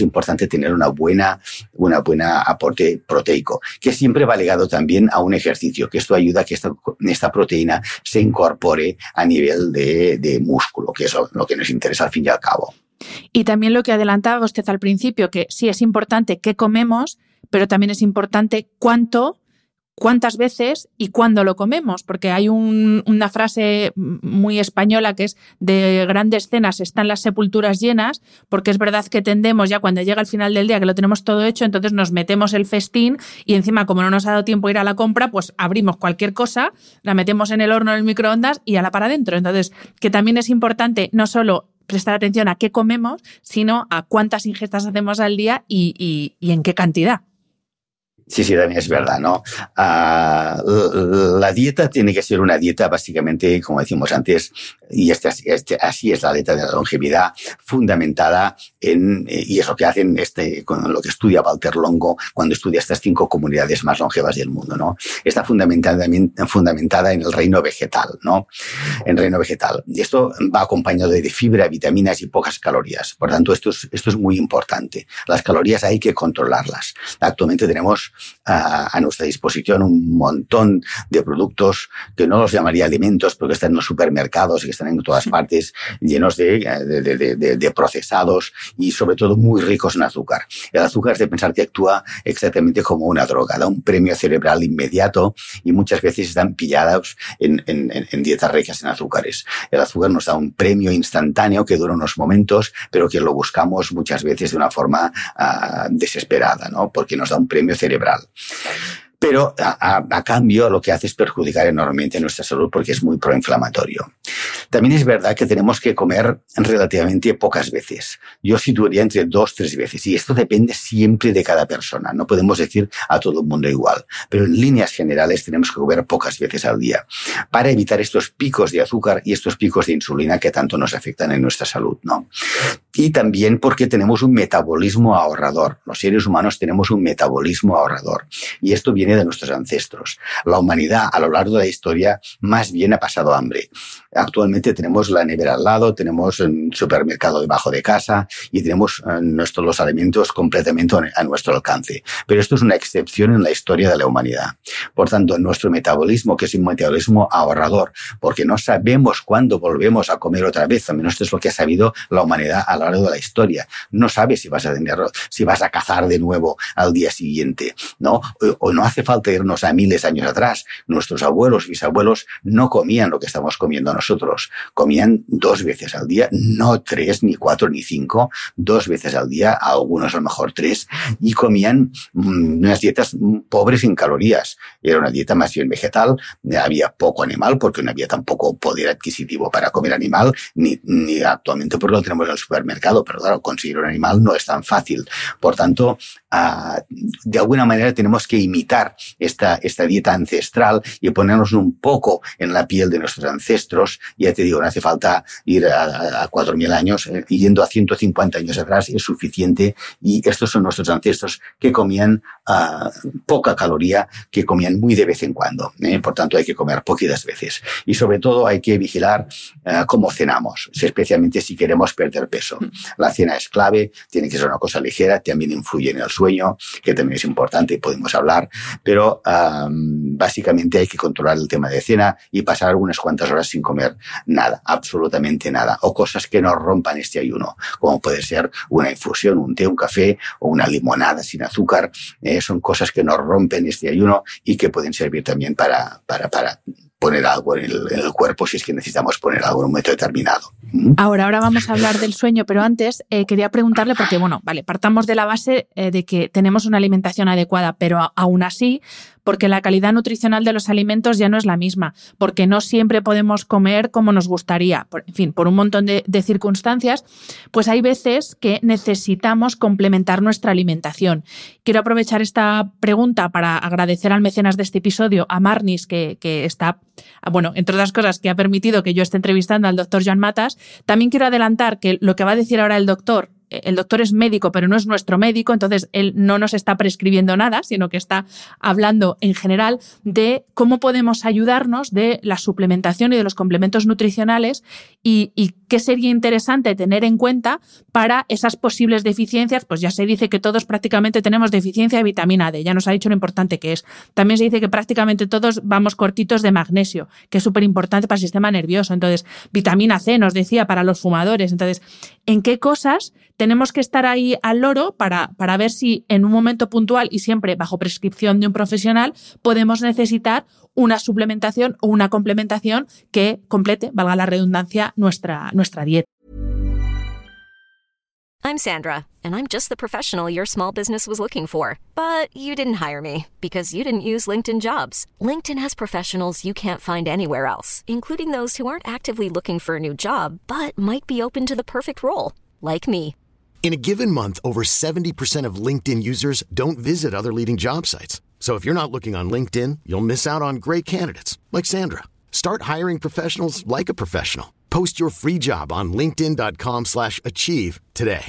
importante tener una buena aporte proteico, que siempre va ligado también a un ejercicio, que esto ayuda a que esta proteína se incorpore a nivel de músculo, que es lo que nos interesa al fin y al cabo. Y también lo que adelantaba usted al principio, que sí es importante qué comemos, pero también es importante cuántas veces y cuándo lo comemos, porque hay una frase muy española que es: de grandes cenas están las sepulturas llenas, porque es verdad que tendemos ya cuando llega el final del día, que lo tenemos todo hecho, entonces nos metemos el festín y encima, como no nos ha dado tiempo a ir a la compra, pues abrimos cualquier cosa, la metemos en el horno, en el microondas y a la para adentro. Entonces, que también es importante no solo prestar atención a qué comemos, sino a cuántas ingestas hacemos al día y en qué cantidad. Sí, también es verdad, ¿no? La dieta tiene que ser una dieta básicamente, como decimos antes, y así es la dieta de la longevidad, fundamentada y es lo que hacen con lo que estudia Walter Longo cuando estudia estas 5 comunidades más longevas del mundo, ¿no? Está fundamentada en el reino vegetal, ¿no? En el reino vegetal. Y esto va acompañado de fibra, vitaminas y pocas calorías. Por tanto, esto es muy importante. Las calorías hay que controlarlas. Actualmente tenemos a nuestra disposición un montón de productos que no los llamaría alimentos, porque están en los supermercados y que están en todas partes, llenos de procesados y sobre todo muy ricos en azúcar. El azúcar es de pensar que actúa exactamente como una droga, da un premio cerebral inmediato y muchas veces están pillados en dietas ricas en azúcares. El azúcar nos da un premio instantáneo que dura unos momentos, pero que lo buscamos muchas veces de una forma desesperada, ¿no? Porque nos da un premio cerebral. Pero a cambio lo que hace es perjudicar enormemente nuestra salud porque es muy proinflamatorio. También es verdad que tenemos que comer relativamente pocas veces. Yo situaría entre 2-3 veces y esto depende siempre de cada persona. No podemos decir a todo el mundo igual, pero en líneas generales tenemos que comer pocas veces al día para evitar estos picos de azúcar y estos picos de insulina que tanto nos afectan en nuestra salud, ¿no? Y también porque tenemos un metabolismo ahorrador. Los seres humanos tenemos un metabolismo ahorrador y esto viene de nuestros ancestros. La humanidad a lo largo de la historia más bien ha pasado hambre. Actualmente tenemos la nevera al lado, tenemos un supermercado debajo de casa y tenemos los alimentos completamente a nuestro alcance. Pero esto es una excepción en la historia de la humanidad. Por tanto, nuestro metabolismo, que es un metabolismo ahorrador, porque no sabemos cuándo volvemos a comer otra vez, al menos esto es lo que ha sabido la humanidad a lo largo de la historia. No sabes si vas a cazar de nuevo al día siguiente, ¿no? O no hace falta irnos a miles de años atrás. Nuestros abuelos, bisabuelos no comían lo que estamos comiendo nosotros. Comían 2 veces al día, no 3, ni 4, ni 5, 2 veces al día, algunos a lo mejor 3, y comían unas dietas pobres en calorías. Era una dieta más bien vegetal, había poco animal porque no había tampoco poder adquisitivo para comer animal, ni actualmente porque lo tenemos en el supermercado, pero claro, conseguir un animal no es tan fácil. Por tanto, de alguna manera tenemos que imitar esta dieta ancestral y ponernos un poco en la piel de nuestros ancestros. Ya te digo, no hace falta ir a 4.000 años, yendo a 150 años atrás es suficiente, y estos son nuestros ancestros que comían poca caloría, que comían muy de vez en cuando, por tanto hay que comer poquitas veces y sobre todo hay que vigilar cómo cenamos, especialmente si queremos perder peso. La cena es clave, tiene que ser una cosa ligera, también influye en el sueño, que también es importante y podemos hablar, pero básicamente hay que controlar el tema de cena y pasar algunas cuantas horas sin comer nada, absolutamente nada, o cosas que nos rompan este ayuno, como puede ser una infusión, un té, un café o una limonada sin azúcar. Son cosas que nos rompen este ayuno y que pueden servir también para poner algo en el cuerpo si es que necesitamos poner algo en un momento determinado. Ahora vamos a hablar del sueño, pero antes quería preguntarle, porque partamos de la base de que tenemos una alimentación adecuada, pero aún así, porque la calidad nutricional de los alimentos ya no es la misma, porque no siempre podemos comer como nos gustaría, por un montón de circunstancias, pues hay veces que necesitamos complementar nuestra alimentación. Quiero aprovechar esta pregunta para agradecer al mecenas de este episodio, a Marnis, que está, entre otras cosas, que ha permitido que yo esté entrevistando al doctor Joan Matas. También quiero adelantar que lo que va a decir ahora el doctor es médico, pero no es nuestro médico, entonces él no nos está prescribiendo nada, sino que está hablando en general de cómo podemos ayudarnos de la suplementación y de los complementos nutricionales y qué sería interesante tener en cuenta para esas posibles deficiencias. Pues ya se dice que todos prácticamente tenemos deficiencia de vitamina D, ya nos ha dicho lo importante que es. También se dice que prácticamente todos vamos cortitos de magnesio, que es súper importante para el sistema nervioso. Entonces, vitamina C nos decía para los fumadores. Entonces, ¿en qué cosas tenemos que estar ahí al loro para ver si en un momento puntual y siempre bajo prescripción de un profesional podemos necesitar una suplementación o una complementación que complete, valga la redundancia, nuestra dieta? I'm Sandra, and I'm just the professional your small business was looking for. But you didn't hire me because you didn't use LinkedIn Jobs. LinkedIn has professionals you can't find anywhere else, including those who aren't actively looking for a new job, but might be open to the perfect role, like me. In a given month, over 70% of LinkedIn users don't visit other leading job sites. So if you're not looking on LinkedIn, you'll miss out on great candidates like Sandra. Start hiring professionals like a professional. Post your free job on linkedin.com/achieve today.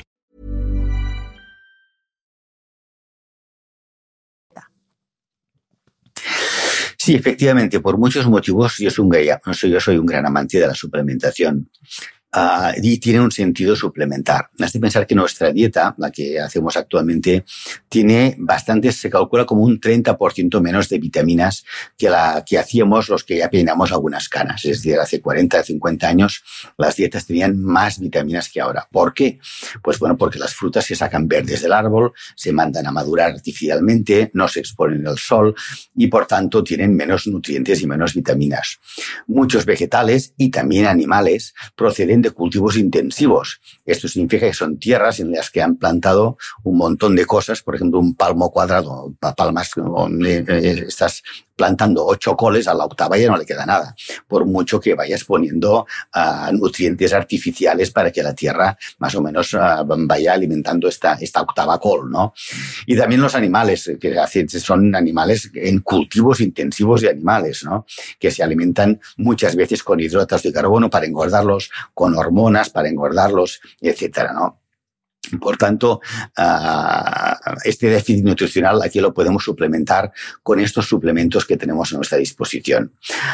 Sí, efectivamente, por muchos motivos yo soy un gran amante de la suplementación. Y tiene un sentido suplementar. Has de pensar que nuestra dieta, la que hacemos actualmente, tiene se calcula como un 30% menos de vitaminas que la que hacíamos los que ya peinamos algunas canas. Es decir, hace 40, 50 años las dietas tenían más vitaminas que ahora. ¿Por qué? Pues bueno, porque las frutas se sacan verdes del árbol, se mandan a madurar artificialmente, no se exponen al sol y por tanto tienen menos nutrientes y menos vitaminas. Muchos vegetales y también animales proceden de cultivos intensivos. Esto significa que son tierras en las que han plantado un montón de cosas, por ejemplo, un palmo cuadrado, palmas, estás plantando 8 coles, a la octava ya no le queda nada, por mucho que vayas poniendo nutrientes artificiales para que la tierra más o menos vaya alimentando esta octava col, ¿no? Y también los animales, que son animales en cultivos intensivos de animales, ¿no? Que se alimentan muchas veces con hidratos de carbono para engordarlos, con hormonas para engordarlos, etcétera, ¿no? Por tanto, este déficit nutricional aquí lo podemos suplementar con estos suplementos que tenemos a nuestra disposición.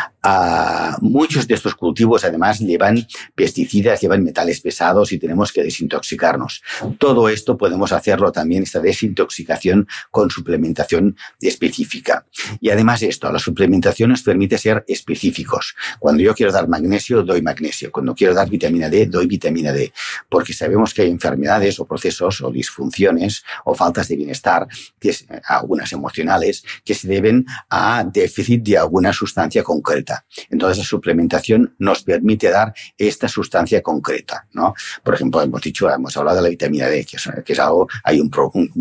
Muchos de estos cultivos además llevan pesticidas, llevan metales pesados y tenemos que desintoxicarnos. Todo esto podemos hacerlo también, esta desintoxicación, con suplementación específica. Y además la suplementación nos permite ser específicos. Cuando yo quiero dar magnesio, doy magnesio. Cuando quiero dar vitamina D, doy vitamina D. Porque sabemos que hay enfermedades o procesos o disfunciones o faltas de bienestar, algunas emocionales, que se deben a déficit de alguna sustancia concreta. Entonces la suplementación nos permite dar esta sustancia concreta, ¿no? Por ejemplo, hemos hablado de la vitamina D, que es algo, hay un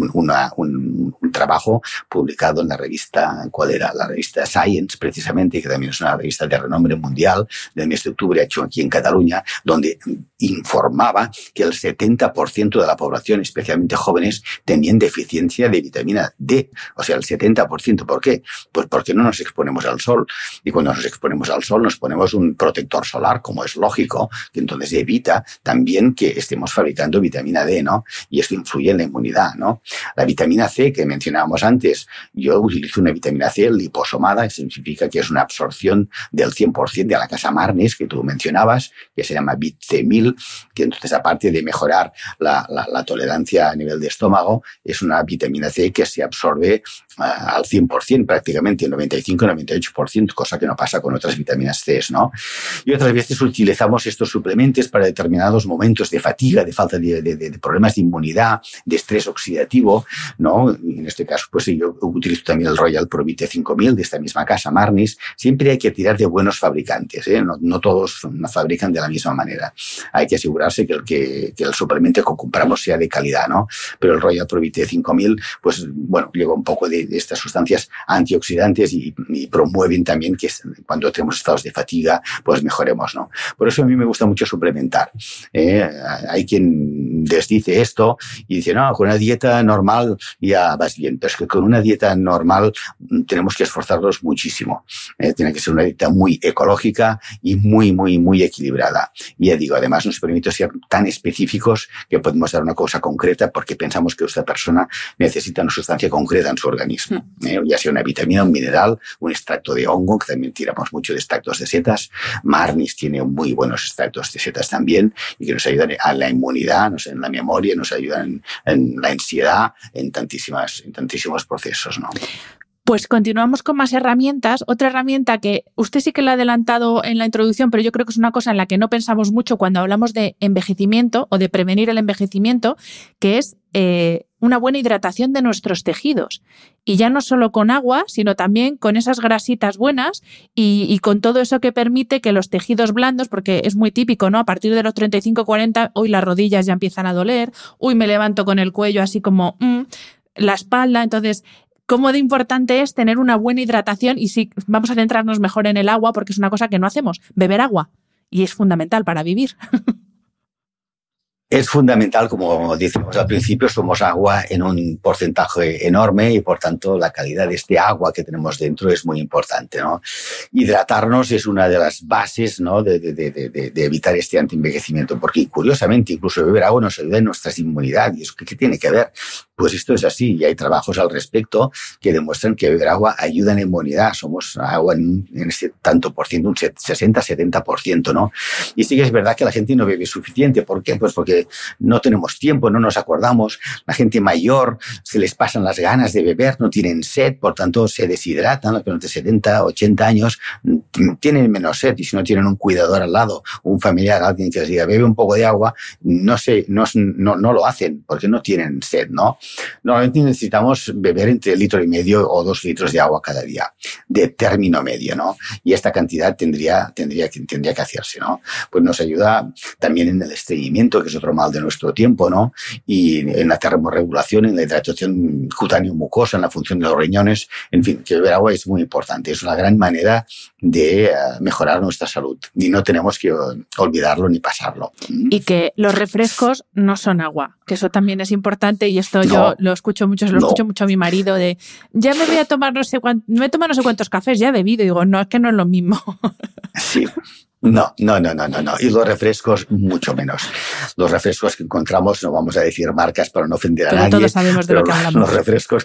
trabajo publicado en la revista, ¿cuál era? La revista Science, precisamente, que también es una revista de renombre mundial, del mes de octubre, hecho aquí en Cataluña, donde informaba que el 70% de la población, especialmente jóvenes, tenían deficiencia de vitamina D. O sea, el 70%. ¿Por qué? Pues porque no nos exponemos al sol. Y cuando nos exponemos al sol, nos ponemos un protector solar, como es lógico, que entonces evita también que estemos fabricando vitamina D, ¿no? Y esto influye en la inmunidad, ¿no? La vitamina C, que mencionábamos antes, yo utilizo una vitamina C liposomada, que significa que es una absorción del 100% de la casa Marnis, que tú mencionabas, que se llama BitC1000, que entonces, aparte de mejorar la tolerancia a nivel de estómago, es una vitamina C que se absorbe al 100%, prácticamente el 95-98%, cosa que no pasa con otras vitaminas C, ¿no? Y otras veces utilizamos estos suplementos para determinados momentos de fatiga, de falta de problemas de inmunidad, de estrés oxidativo, ¿no? Y en este caso, pues yo utilizo también el Royal Provite 5000 de esta misma casa Marnis. Siempre hay que tirar de buenos fabricantes, ¿eh? No todos fabrican de la misma manera. Hay que asegurarse que el suplemento que compramos sea de calidad, ¿no? Pero el Royal Provite 5000, pues bueno, lleva un poco de estas sustancias antioxidantes y promueven también que cuando tenemos estados de fatiga, pues mejoremos, ¿no? Por eso a mí me gusta mucho suplementar. Hay quien desdice esto y dice, no, con una dieta normal ya vas bien, pero es que con una dieta normal tenemos que esforzarnos muchísimo. Tiene que ser una dieta muy ecológica y muy, muy, muy equilibrada. Y ya digo, además nos permite ser tan específicos que podemos podemos dar una cosa concreta porque pensamos que esta persona necesita una sustancia concreta en su organismo, ya sea una vitamina, un mineral, un extracto de hongo, que también tiramos mucho de extractos de setas. Marnis tiene muy buenos extractos de setas también y que nos ayudan a la inmunidad, en la memoria, nos ayudan en la ansiedad, en tantísimos procesos, ¿no? Pues continuamos con más herramientas. Otra herramienta que usted sí que la ha adelantado en la introducción, pero yo creo que es una cosa en la que no pensamos mucho cuando hablamos de envejecimiento o de prevenir el envejecimiento, que es una buena hidratación de nuestros tejidos. Y ya no solo con agua, sino también con esas grasitas buenas y con todo eso que permite que los tejidos blandos, porque es muy típico, ¿no? A partir de los 35-40, hoy las rodillas ya empiezan a doler, hoy me levanto con el cuello así como la espalda. Entonces, ¿cómo de importante es tener una buena hidratación? Y sí, vamos a centrarnos mejor en el agua porque es una cosa que no hacemos, beber agua. Y es fundamental para vivir. Es fundamental, como decimos al principio, somos agua en un porcentaje enorme y, por tanto, la calidad de este agua que tenemos dentro es muy importante, ¿no? Hidratarnos es una de las bases, ¿no?, de evitar este antienvejecimiento, porque, curiosamente, incluso beber agua nos ayuda en nuestra inmunidad. ¿Y eso qué tiene que ver? Pues esto es así, y hay trabajos al respecto que demuestran que beber agua ayuda en la inmunidad. Somos agua en ese tanto por ciento, un 60-70%, ¿no? Y sí que es verdad que la gente no bebe suficiente. ¿Por qué? Pues porque no tenemos tiempo, no nos acordamos. La gente mayor se les pasan las ganas de beber, no tienen sed, por tanto se deshidratan. Los de 70, 80 años tienen menos sed, y si no tienen un cuidador al lado, un familiar, alguien que les diga bebe un poco de agua, no lo hacen porque no tienen sed, ¿no? Normalmente necesitamos beber entre 1,5 litros o 2 litros de agua cada día, de término medio, ¿no? Y esta cantidad tendría que hacerse, ¿no? Pues nos ayuda también en el estreñimiento, que es otro mal de nuestro tiempo, ¿no? Y en la termorregulación, en la hidratación cutáneo-mucosa, en la función de los riñones. En fin, que beber agua es muy importante. Es una gran manera de mejorar nuestra salud. Y no tenemos que olvidarlo ni pasarlo. Y que los refrescos no son agua, que eso también es importante, y esto yo lo escucho mucho, escucho mucho a mi marido de ya me voy a tomar no sé cuántos cafés, ya he bebido. Y digo, no, es que no es lo mismo. Sí. No. Y los refrescos, mucho menos. Los refrescos que encontramos, no vamos a decir marcas para no ofender a nadie. Todos sabemos de lo que hablamos. Los refrescos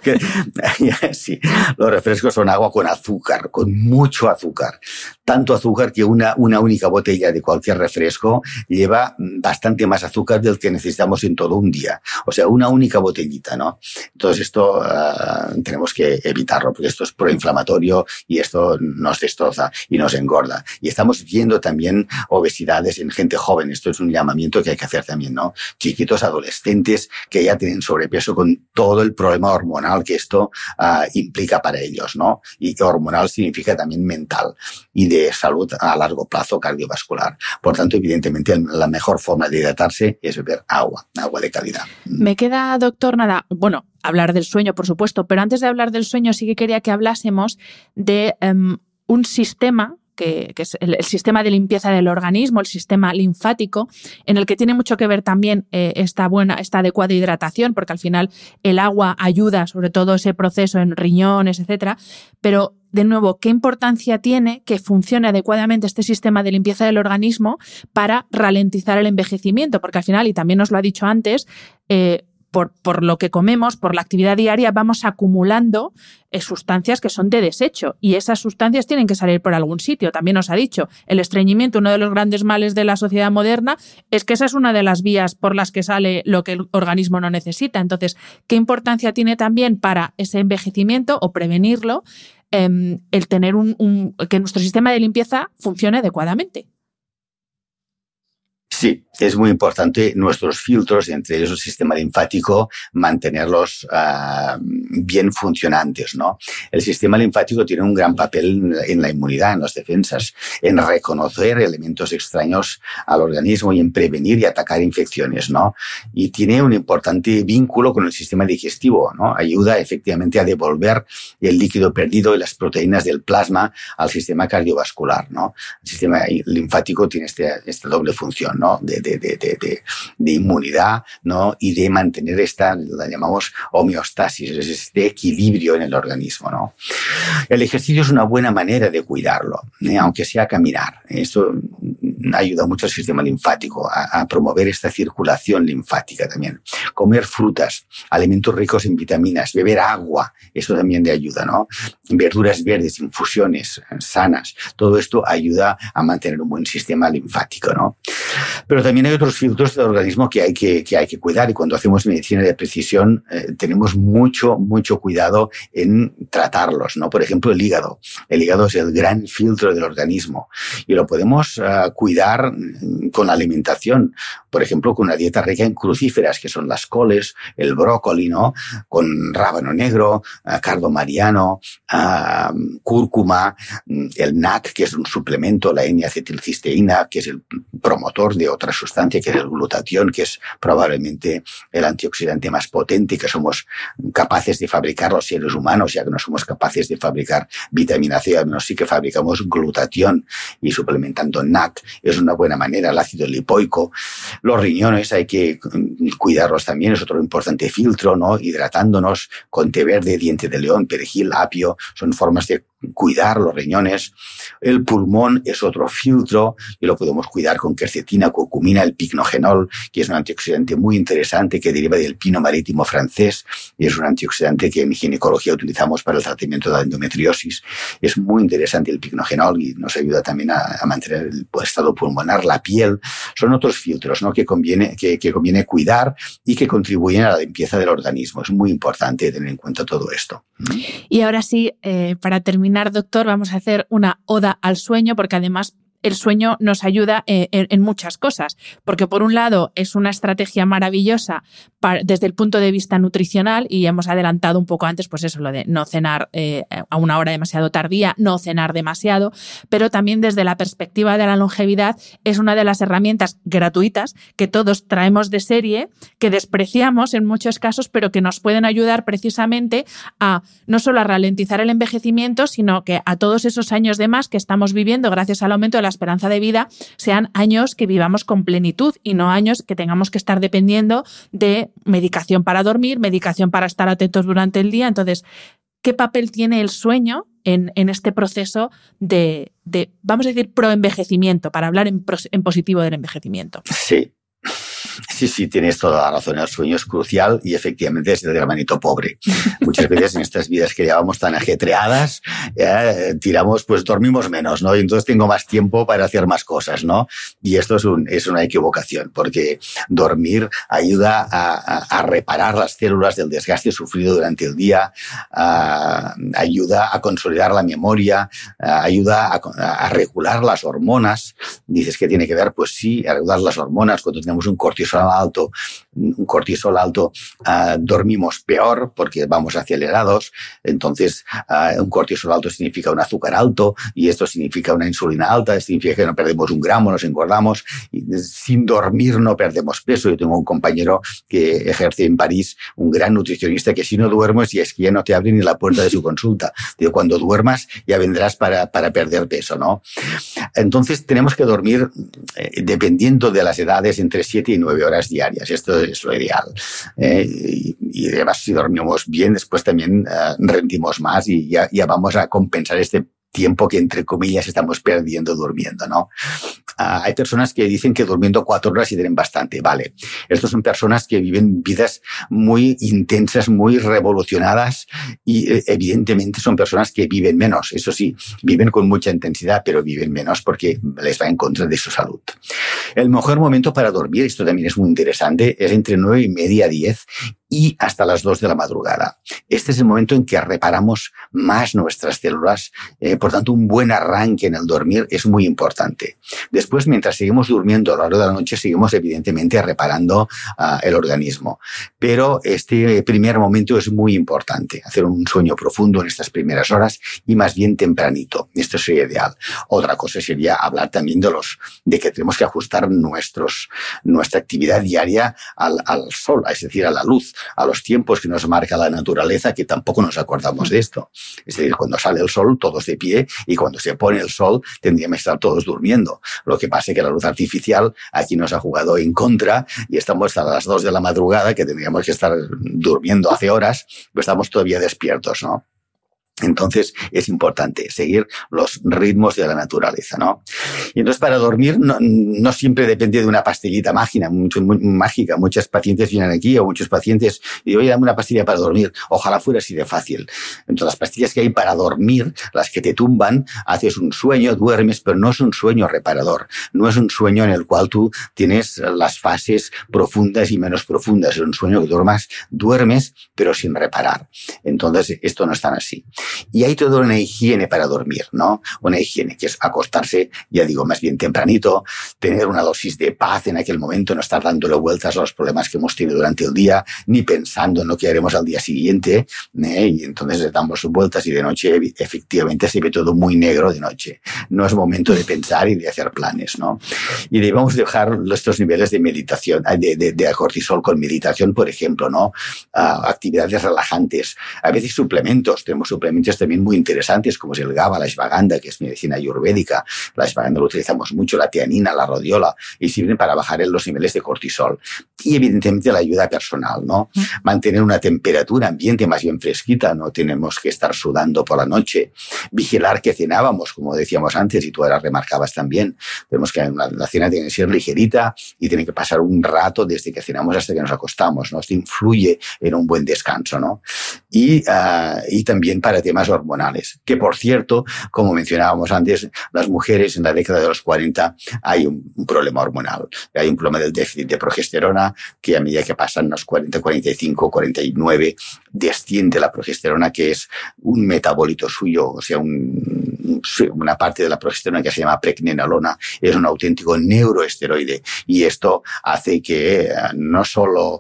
sí, los refrescos son agua con azúcar, con mucho azúcar. Tanto azúcar que una única botella de cualquier refresco lleva bastante más azúcar del que necesitamos en todo un día. O sea, una única botellita, ¿no? Entonces esto tenemos que evitarlo, porque esto es proinflamatorio y esto nos destroza y nos engorda. Y estamos viendo también obesidades en gente joven. Esto es un llamamiento que hay que hacer también, ¿no? Chiquitos, adolescentes que ya tienen sobrepeso con todo el problema hormonal que esto implica para ellos, ¿no? Y hormonal significa también mental y de salud a largo plazo cardiovascular. Por tanto, evidentemente, la mejor forma de hidratarse es beber agua de calidad. Me queda, doctor, hablar del sueño, por supuesto, pero antes de hablar del sueño sí que quería que hablásemos de un sistema que es el sistema de limpieza del organismo, el sistema linfático, en el que tiene mucho que ver también esta adecuada hidratación, porque al final el agua ayuda sobre todo ese proceso en riñones, etcétera. Pero, de nuevo, ¿qué importancia tiene que funcione adecuadamente este sistema de limpieza del organismo para ralentizar el envejecimiento? Porque al final, y también nos lo ha dicho antes, por lo que comemos, por la actividad diaria, vamos acumulando sustancias que son de desecho, y esas sustancias tienen que salir por algún sitio. También nos ha dicho, el estreñimiento, uno de los grandes males de la sociedad moderna, es que esa es una de las vías por las que sale lo que el organismo no necesita. Entonces, ¿qué importancia tiene también para ese envejecimiento o prevenirlo el tener que nuestro sistema de limpieza funcione adecuadamente? Sí, es muy importante nuestros filtros, entre ellos el sistema linfático, mantenerlos bien funcionantes, ¿no? El sistema linfático tiene un gran papel en la inmunidad, en las defensas, en reconocer elementos extraños al organismo y en prevenir y atacar infecciones, ¿no? Y tiene un importante vínculo con el sistema digestivo, ¿no? Ayuda efectivamente a devolver el líquido perdido y las proteínas del plasma al sistema cardiovascular, ¿no? El sistema linfático tiene esta doble función, ¿no? De inmunidad, ¿no? Y de mantener la llamamos homeostasis, este equilibrio en el organismo, ¿no? El ejercicio es una buena manera de cuidarlo, aunque sea caminar. Esto ayuda mucho al sistema linfático, a promover esta circulación linfática también. Comer frutas, alimentos ricos en vitaminas, beber agua, eso también le ayuda, ¿no? Verduras verdes, infusiones sanas, todo esto ayuda a mantener un buen sistema linfático, ¿no? Pero también hay otros filtros del organismo que hay que cuidar, y cuando hacemos medicina de precisión tenemos mucho cuidado en tratarlos, ¿no? Por ejemplo, el hígado. El hígado es el gran filtro del organismo y lo podemos cuidar con la alimentación, por ejemplo, con una dieta rica en crucíferas, que son las coles, el brócoli, ¿no? Con rábano negro, cardo mariano, cúrcuma, el NAC, que es un suplemento, la N-acetilcisteína, que es el promotor de otra sustancia, que es el glutatión, que es probablemente el antioxidante más potente que somos capaces de fabricar los seres humanos, ya que no somos capaces de fabricar vitamina C, al menos sí que fabricamos glutatión, y suplementando NAC es una buena manera. El ácido lipoico, los riñones hay que cuidarlos también, es otro importante filtro, ¿no? Hidratándonos con té verde, diente de león, perejil, apio, son formas de cuidar los riñones. El pulmón es otro filtro y lo podemos cuidar con quercetina, curcumina, el picnogenol, que es un antioxidante muy interesante que deriva del pino marítimo francés y es un antioxidante que en ginecología utilizamos para el tratamiento de la endometriosis. Es muy interesante el picnogenol y nos ayuda también a mantener el estado pulmonar, la piel. Son otros filtros, ¿no? que conviene cuidar y que contribuyen a la limpieza del organismo. Es muy importante tener en cuenta todo esto. Y ahora sí, para terminar, doctor, vamos a hacer una oda al sueño, porque además el sueño nos ayuda en muchas cosas, porque por un lado es una estrategia maravillosa desde el punto de vista nutricional, y hemos adelantado un poco antes, pues eso, lo de no cenar a una hora demasiado tardía, no cenar demasiado, pero también desde la perspectiva de la longevidad es una de las herramientas gratuitas que todos traemos de serie, que despreciamos en muchos casos, pero que nos pueden ayudar precisamente a no solo a ralentizar el envejecimiento, sino que a todos esos años de más que estamos viviendo gracias al aumento de la esperanza de vida sean años que vivamos con plenitud y no años que tengamos que estar dependiendo de medicación para dormir, medicación para estar atentos durante el día. Entonces, ¿qué papel tiene el sueño en este proceso de, vamos a decir, proenvejecimiento, para hablar en positivo del envejecimiento? Sí, tienes toda la razón. El sueño es crucial y efectivamente es el hermanito pobre. Muchas veces en estas vidas que llevamos tan ajetreadas, dormimos menos, ¿no? Y entonces tengo más tiempo para hacer más cosas, ¿no? Y esto es una equivocación, porque dormir ayuda a reparar las células del desgaste sufrido durante el día, ayuda a consolidar la memoria, ayuda a regular las hormonas. Dices, ¿qué tiene que ver? Pues sí, a regular las hormonas. Cuando tenemos un cortisol alto, dormimos peor porque vamos acelerados. Entonces, un cortisol alto significa un azúcar alto y esto significa una insulina alta, significa que no perdemos un gramo, nos engordamos. Y sin dormir no perdemos peso. Yo tengo un compañero que ejerce en París, un gran nutricionista, que si no duermes y es que ya no te abre ni la puerta de su consulta. Digo, cuando duermas ya vendrás para perder peso, ¿no? Entonces, tenemos que dormir, dependiendo de las edades, entre 7 y 9 horas diarias. Esto es lo ideal. Y además, si dormimos bien, después también rendimos más y ya vamos a compensar este tiempo que, entre comillas, estamos perdiendo durmiendo, ¿no? Hay personas que dicen que durmiendo 4 horas y tienen bastante. Vale. Estas son personas que viven vidas muy intensas, muy revolucionadas y evidentemente son personas que viven menos. Eso sí, viven con mucha intensidad, pero viven menos porque les va en contra de su salud. El mejor momento para dormir, esto también es muy interesante, es entre 9:30 a 10 y hasta las 2 de la madrugada. Este es el momento en que reparamos más nuestras células. Por tanto, un buen arranque en el dormir es muy importante. Después, mientras seguimos durmiendo a lo largo de la noche, seguimos evidentemente reparando el organismo. Pero este primer momento es muy importante. Hacer un sueño profundo en estas primeras horas y más bien tempranito. Esto sería ideal. Otra cosa sería hablar también de que tenemos que ajustar nuestra actividad diaria al sol, es decir, a la luz, a los tiempos que nos marca la naturaleza, que tampoco nos acordamos de esto. Es decir, cuando sale el sol, todos de pie, y cuando se pone el sol, tendríamos que estar todos durmiendo. Lo que pasa es que la luz artificial aquí nos ha jugado en contra y estamos a las 2 de la madrugada, que tendríamos que estar durmiendo hace horas, pero estamos todavía despiertos, ¿no? Entonces es importante seguir los ritmos de la naturaleza, ¿no? Y entonces para dormir no siempre depende de una pastillita mágica. Muchas pacientes vienen aquí o muchos pacientes y dicen, oye, dame una pastilla para dormir. Ojalá fuera así de fácil. Entonces las pastillas que hay para dormir, las que te tumban, haces un sueño, duermes, pero no es un sueño reparador. No es un sueño en el cual tú tienes las fases profundas y menos profundas. Es un sueño que duermes, pero sin reparar. Entonces esto no es tan así. Y hay toda una higiene para dormir, ¿no? Una higiene que es acostarse, ya digo, más bien tempranito, tener una dosis de paz en aquel momento, no estar dándole vueltas a los problemas que hemos tenido durante el día, ni pensando en lo que haremos al día siguiente, y entonces le damos vueltas y de noche efectivamente se ve todo muy negro de noche. No es momento de pensar y de hacer planes, ¿no? Y debemos dejar estos niveles de meditación, de cortisol con meditación, por ejemplo, ¿no? Actividades relajantes. A veces suplementos, tenemos suplementos también muy interesantes, como es el GABA, la ashwagandha, que es medicina ayurvédica. La ashwagandha lo utilizamos mucho, la tianina, la rodiola, y sirven para bajar los niveles de cortisol. Y evidentemente la ayuda personal, ¿no? Mantener una temperatura ambiente más bien fresquita, no tenemos que estar sudando por la noche. Vigilar que cenábamos, como decíamos antes, y tú ahora remarcabas también. Tenemos que la cena tiene que ser ligerita y tiene que pasar un rato desde que cenamos hasta que nos acostamos, ¿no? Esto influye en un buen descanso, ¿no? Y también para temas hormonales, que por cierto, como mencionábamos antes, las mujeres en la década de los 40 hay un problema hormonal, hay un problema del déficit de progesterona que a medida que pasan los 40, 45, 49, desciende la progesterona, que es un metabolito suyo, o sea, una parte de la progesterona que se llama pregnenolona, es un auténtico neuroesteroide, y esto hace que no solo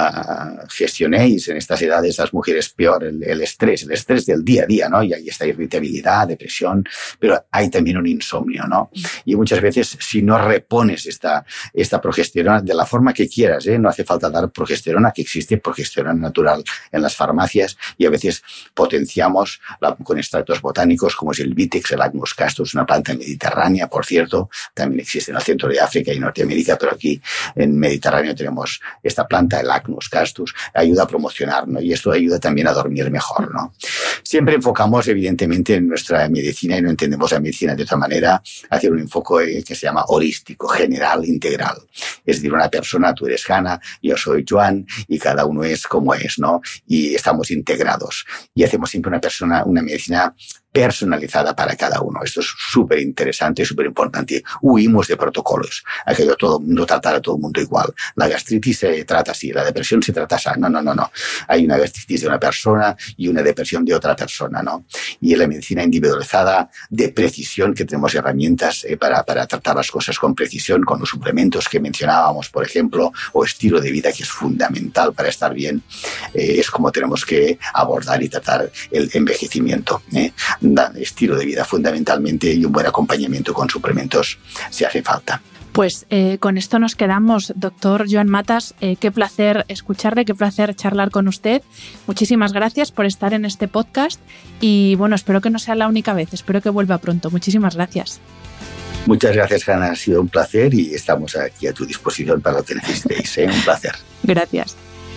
gestionéis en estas edades las mujeres peor el estrés del día a día, ¿no? Y ahí está irritabilidad, depresión, pero hay también un insomnio, ¿no? Y muchas veces si no repones esta progesterona de la forma que quieras, no hace falta dar progesterona, que existe progesterona natural en las farmacias, y a veces potenciamos con extractos botánicos como es el Vitex, el Agnus castus, una planta mediterránea, por cierto, también existe en el centro de África y Norteamérica, pero aquí en Mediterráneo tenemos esta planta, el Agnus castus, ayuda a promocionar, ¿no? Y esto ayuda también a dormir mejor, ¿no? Siempre enfocamos evidentemente en nuestra medicina y no entendemos la medicina de otra manera, hacer un enfoque que se llama holístico, general, integral. Es decir, una persona, tú eres Hanna, yo soy Joan, y cada uno es como es, ¿no? Y estamos integrados. Y hacemos siempre una medicina personalizada para cada uno. Esto es súper interesante, súper importante. Huimos de protocolos. Aquello todo el mundo tratar a todo el mundo igual. La gastritis se trata así, la depresión se trata así. No. Hay una gastritis de una persona y una depresión de otra persona, ¿no? Y en la medicina individualizada de precisión, que tenemos herramientas para tratar las cosas con precisión, con los suplementos que mencionábamos, por ejemplo, o estilo de vida, que es fundamental para estar bien, es como tenemos que abordar y tratar el envejecimiento, estilo de vida fundamentalmente, y un buen acompañamiento con suplementos si hace falta. Pues con esto nos quedamos, doctor Joan Matas. Qué placer escucharle, qué placer charlar con usted. Muchísimas gracias por estar en este podcast y bueno, espero que no sea la única vez, espero que vuelva pronto. Muchísimas gracias. Muchas gracias, Hanna, ha sido un placer y estamos aquí a tu disposición para lo que necesitéis. Un placer. Gracias.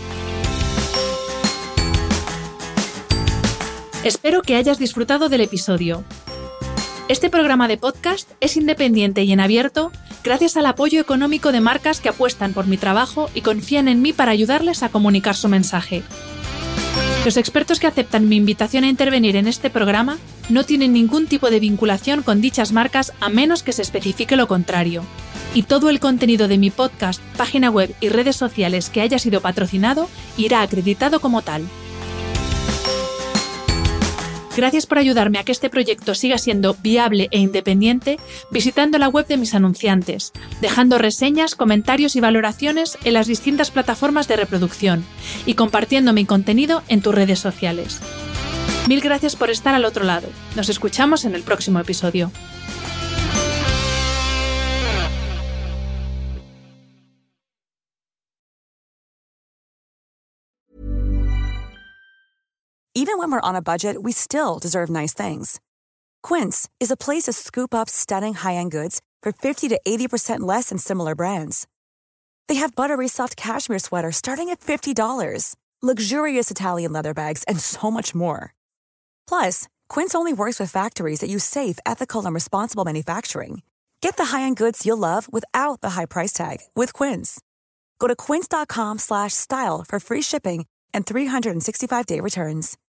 Espero que hayas disfrutado del episodio. Este programa de podcast es independiente y en abierto gracias al apoyo económico de marcas que apuestan por mi trabajo y confían en mí para ayudarles a comunicar su mensaje. Los expertos que aceptan mi invitación a intervenir en este programa no tienen ningún tipo de vinculación con dichas marcas a menos que se especifique lo contrario. Y todo el contenido de mi podcast, página web y redes sociales que haya sido patrocinado irá acreditado como tal. Gracias por ayudarme a que este proyecto siga siendo viable e independiente visitando la web de mis anunciantes, dejando reseñas, comentarios y valoraciones en las distintas plataformas de reproducción y compartiendo mi contenido en tus redes sociales. Mil gracias por estar al otro lado. Nos escuchamos en el próximo episodio. Even when we're on a budget, we still deserve nice things. Quince is a place to scoop up stunning high-end goods for 50 to 80% less than similar brands. They have buttery soft cashmere sweaters starting at $50, luxurious Italian leather bags, and so much more. Plus, Quince only works with factories that use safe, ethical, and responsible manufacturing. Get the high-end goods you'll love without the high price tag with Quince. Go to quince.com/style for free shipping and 365-day returns.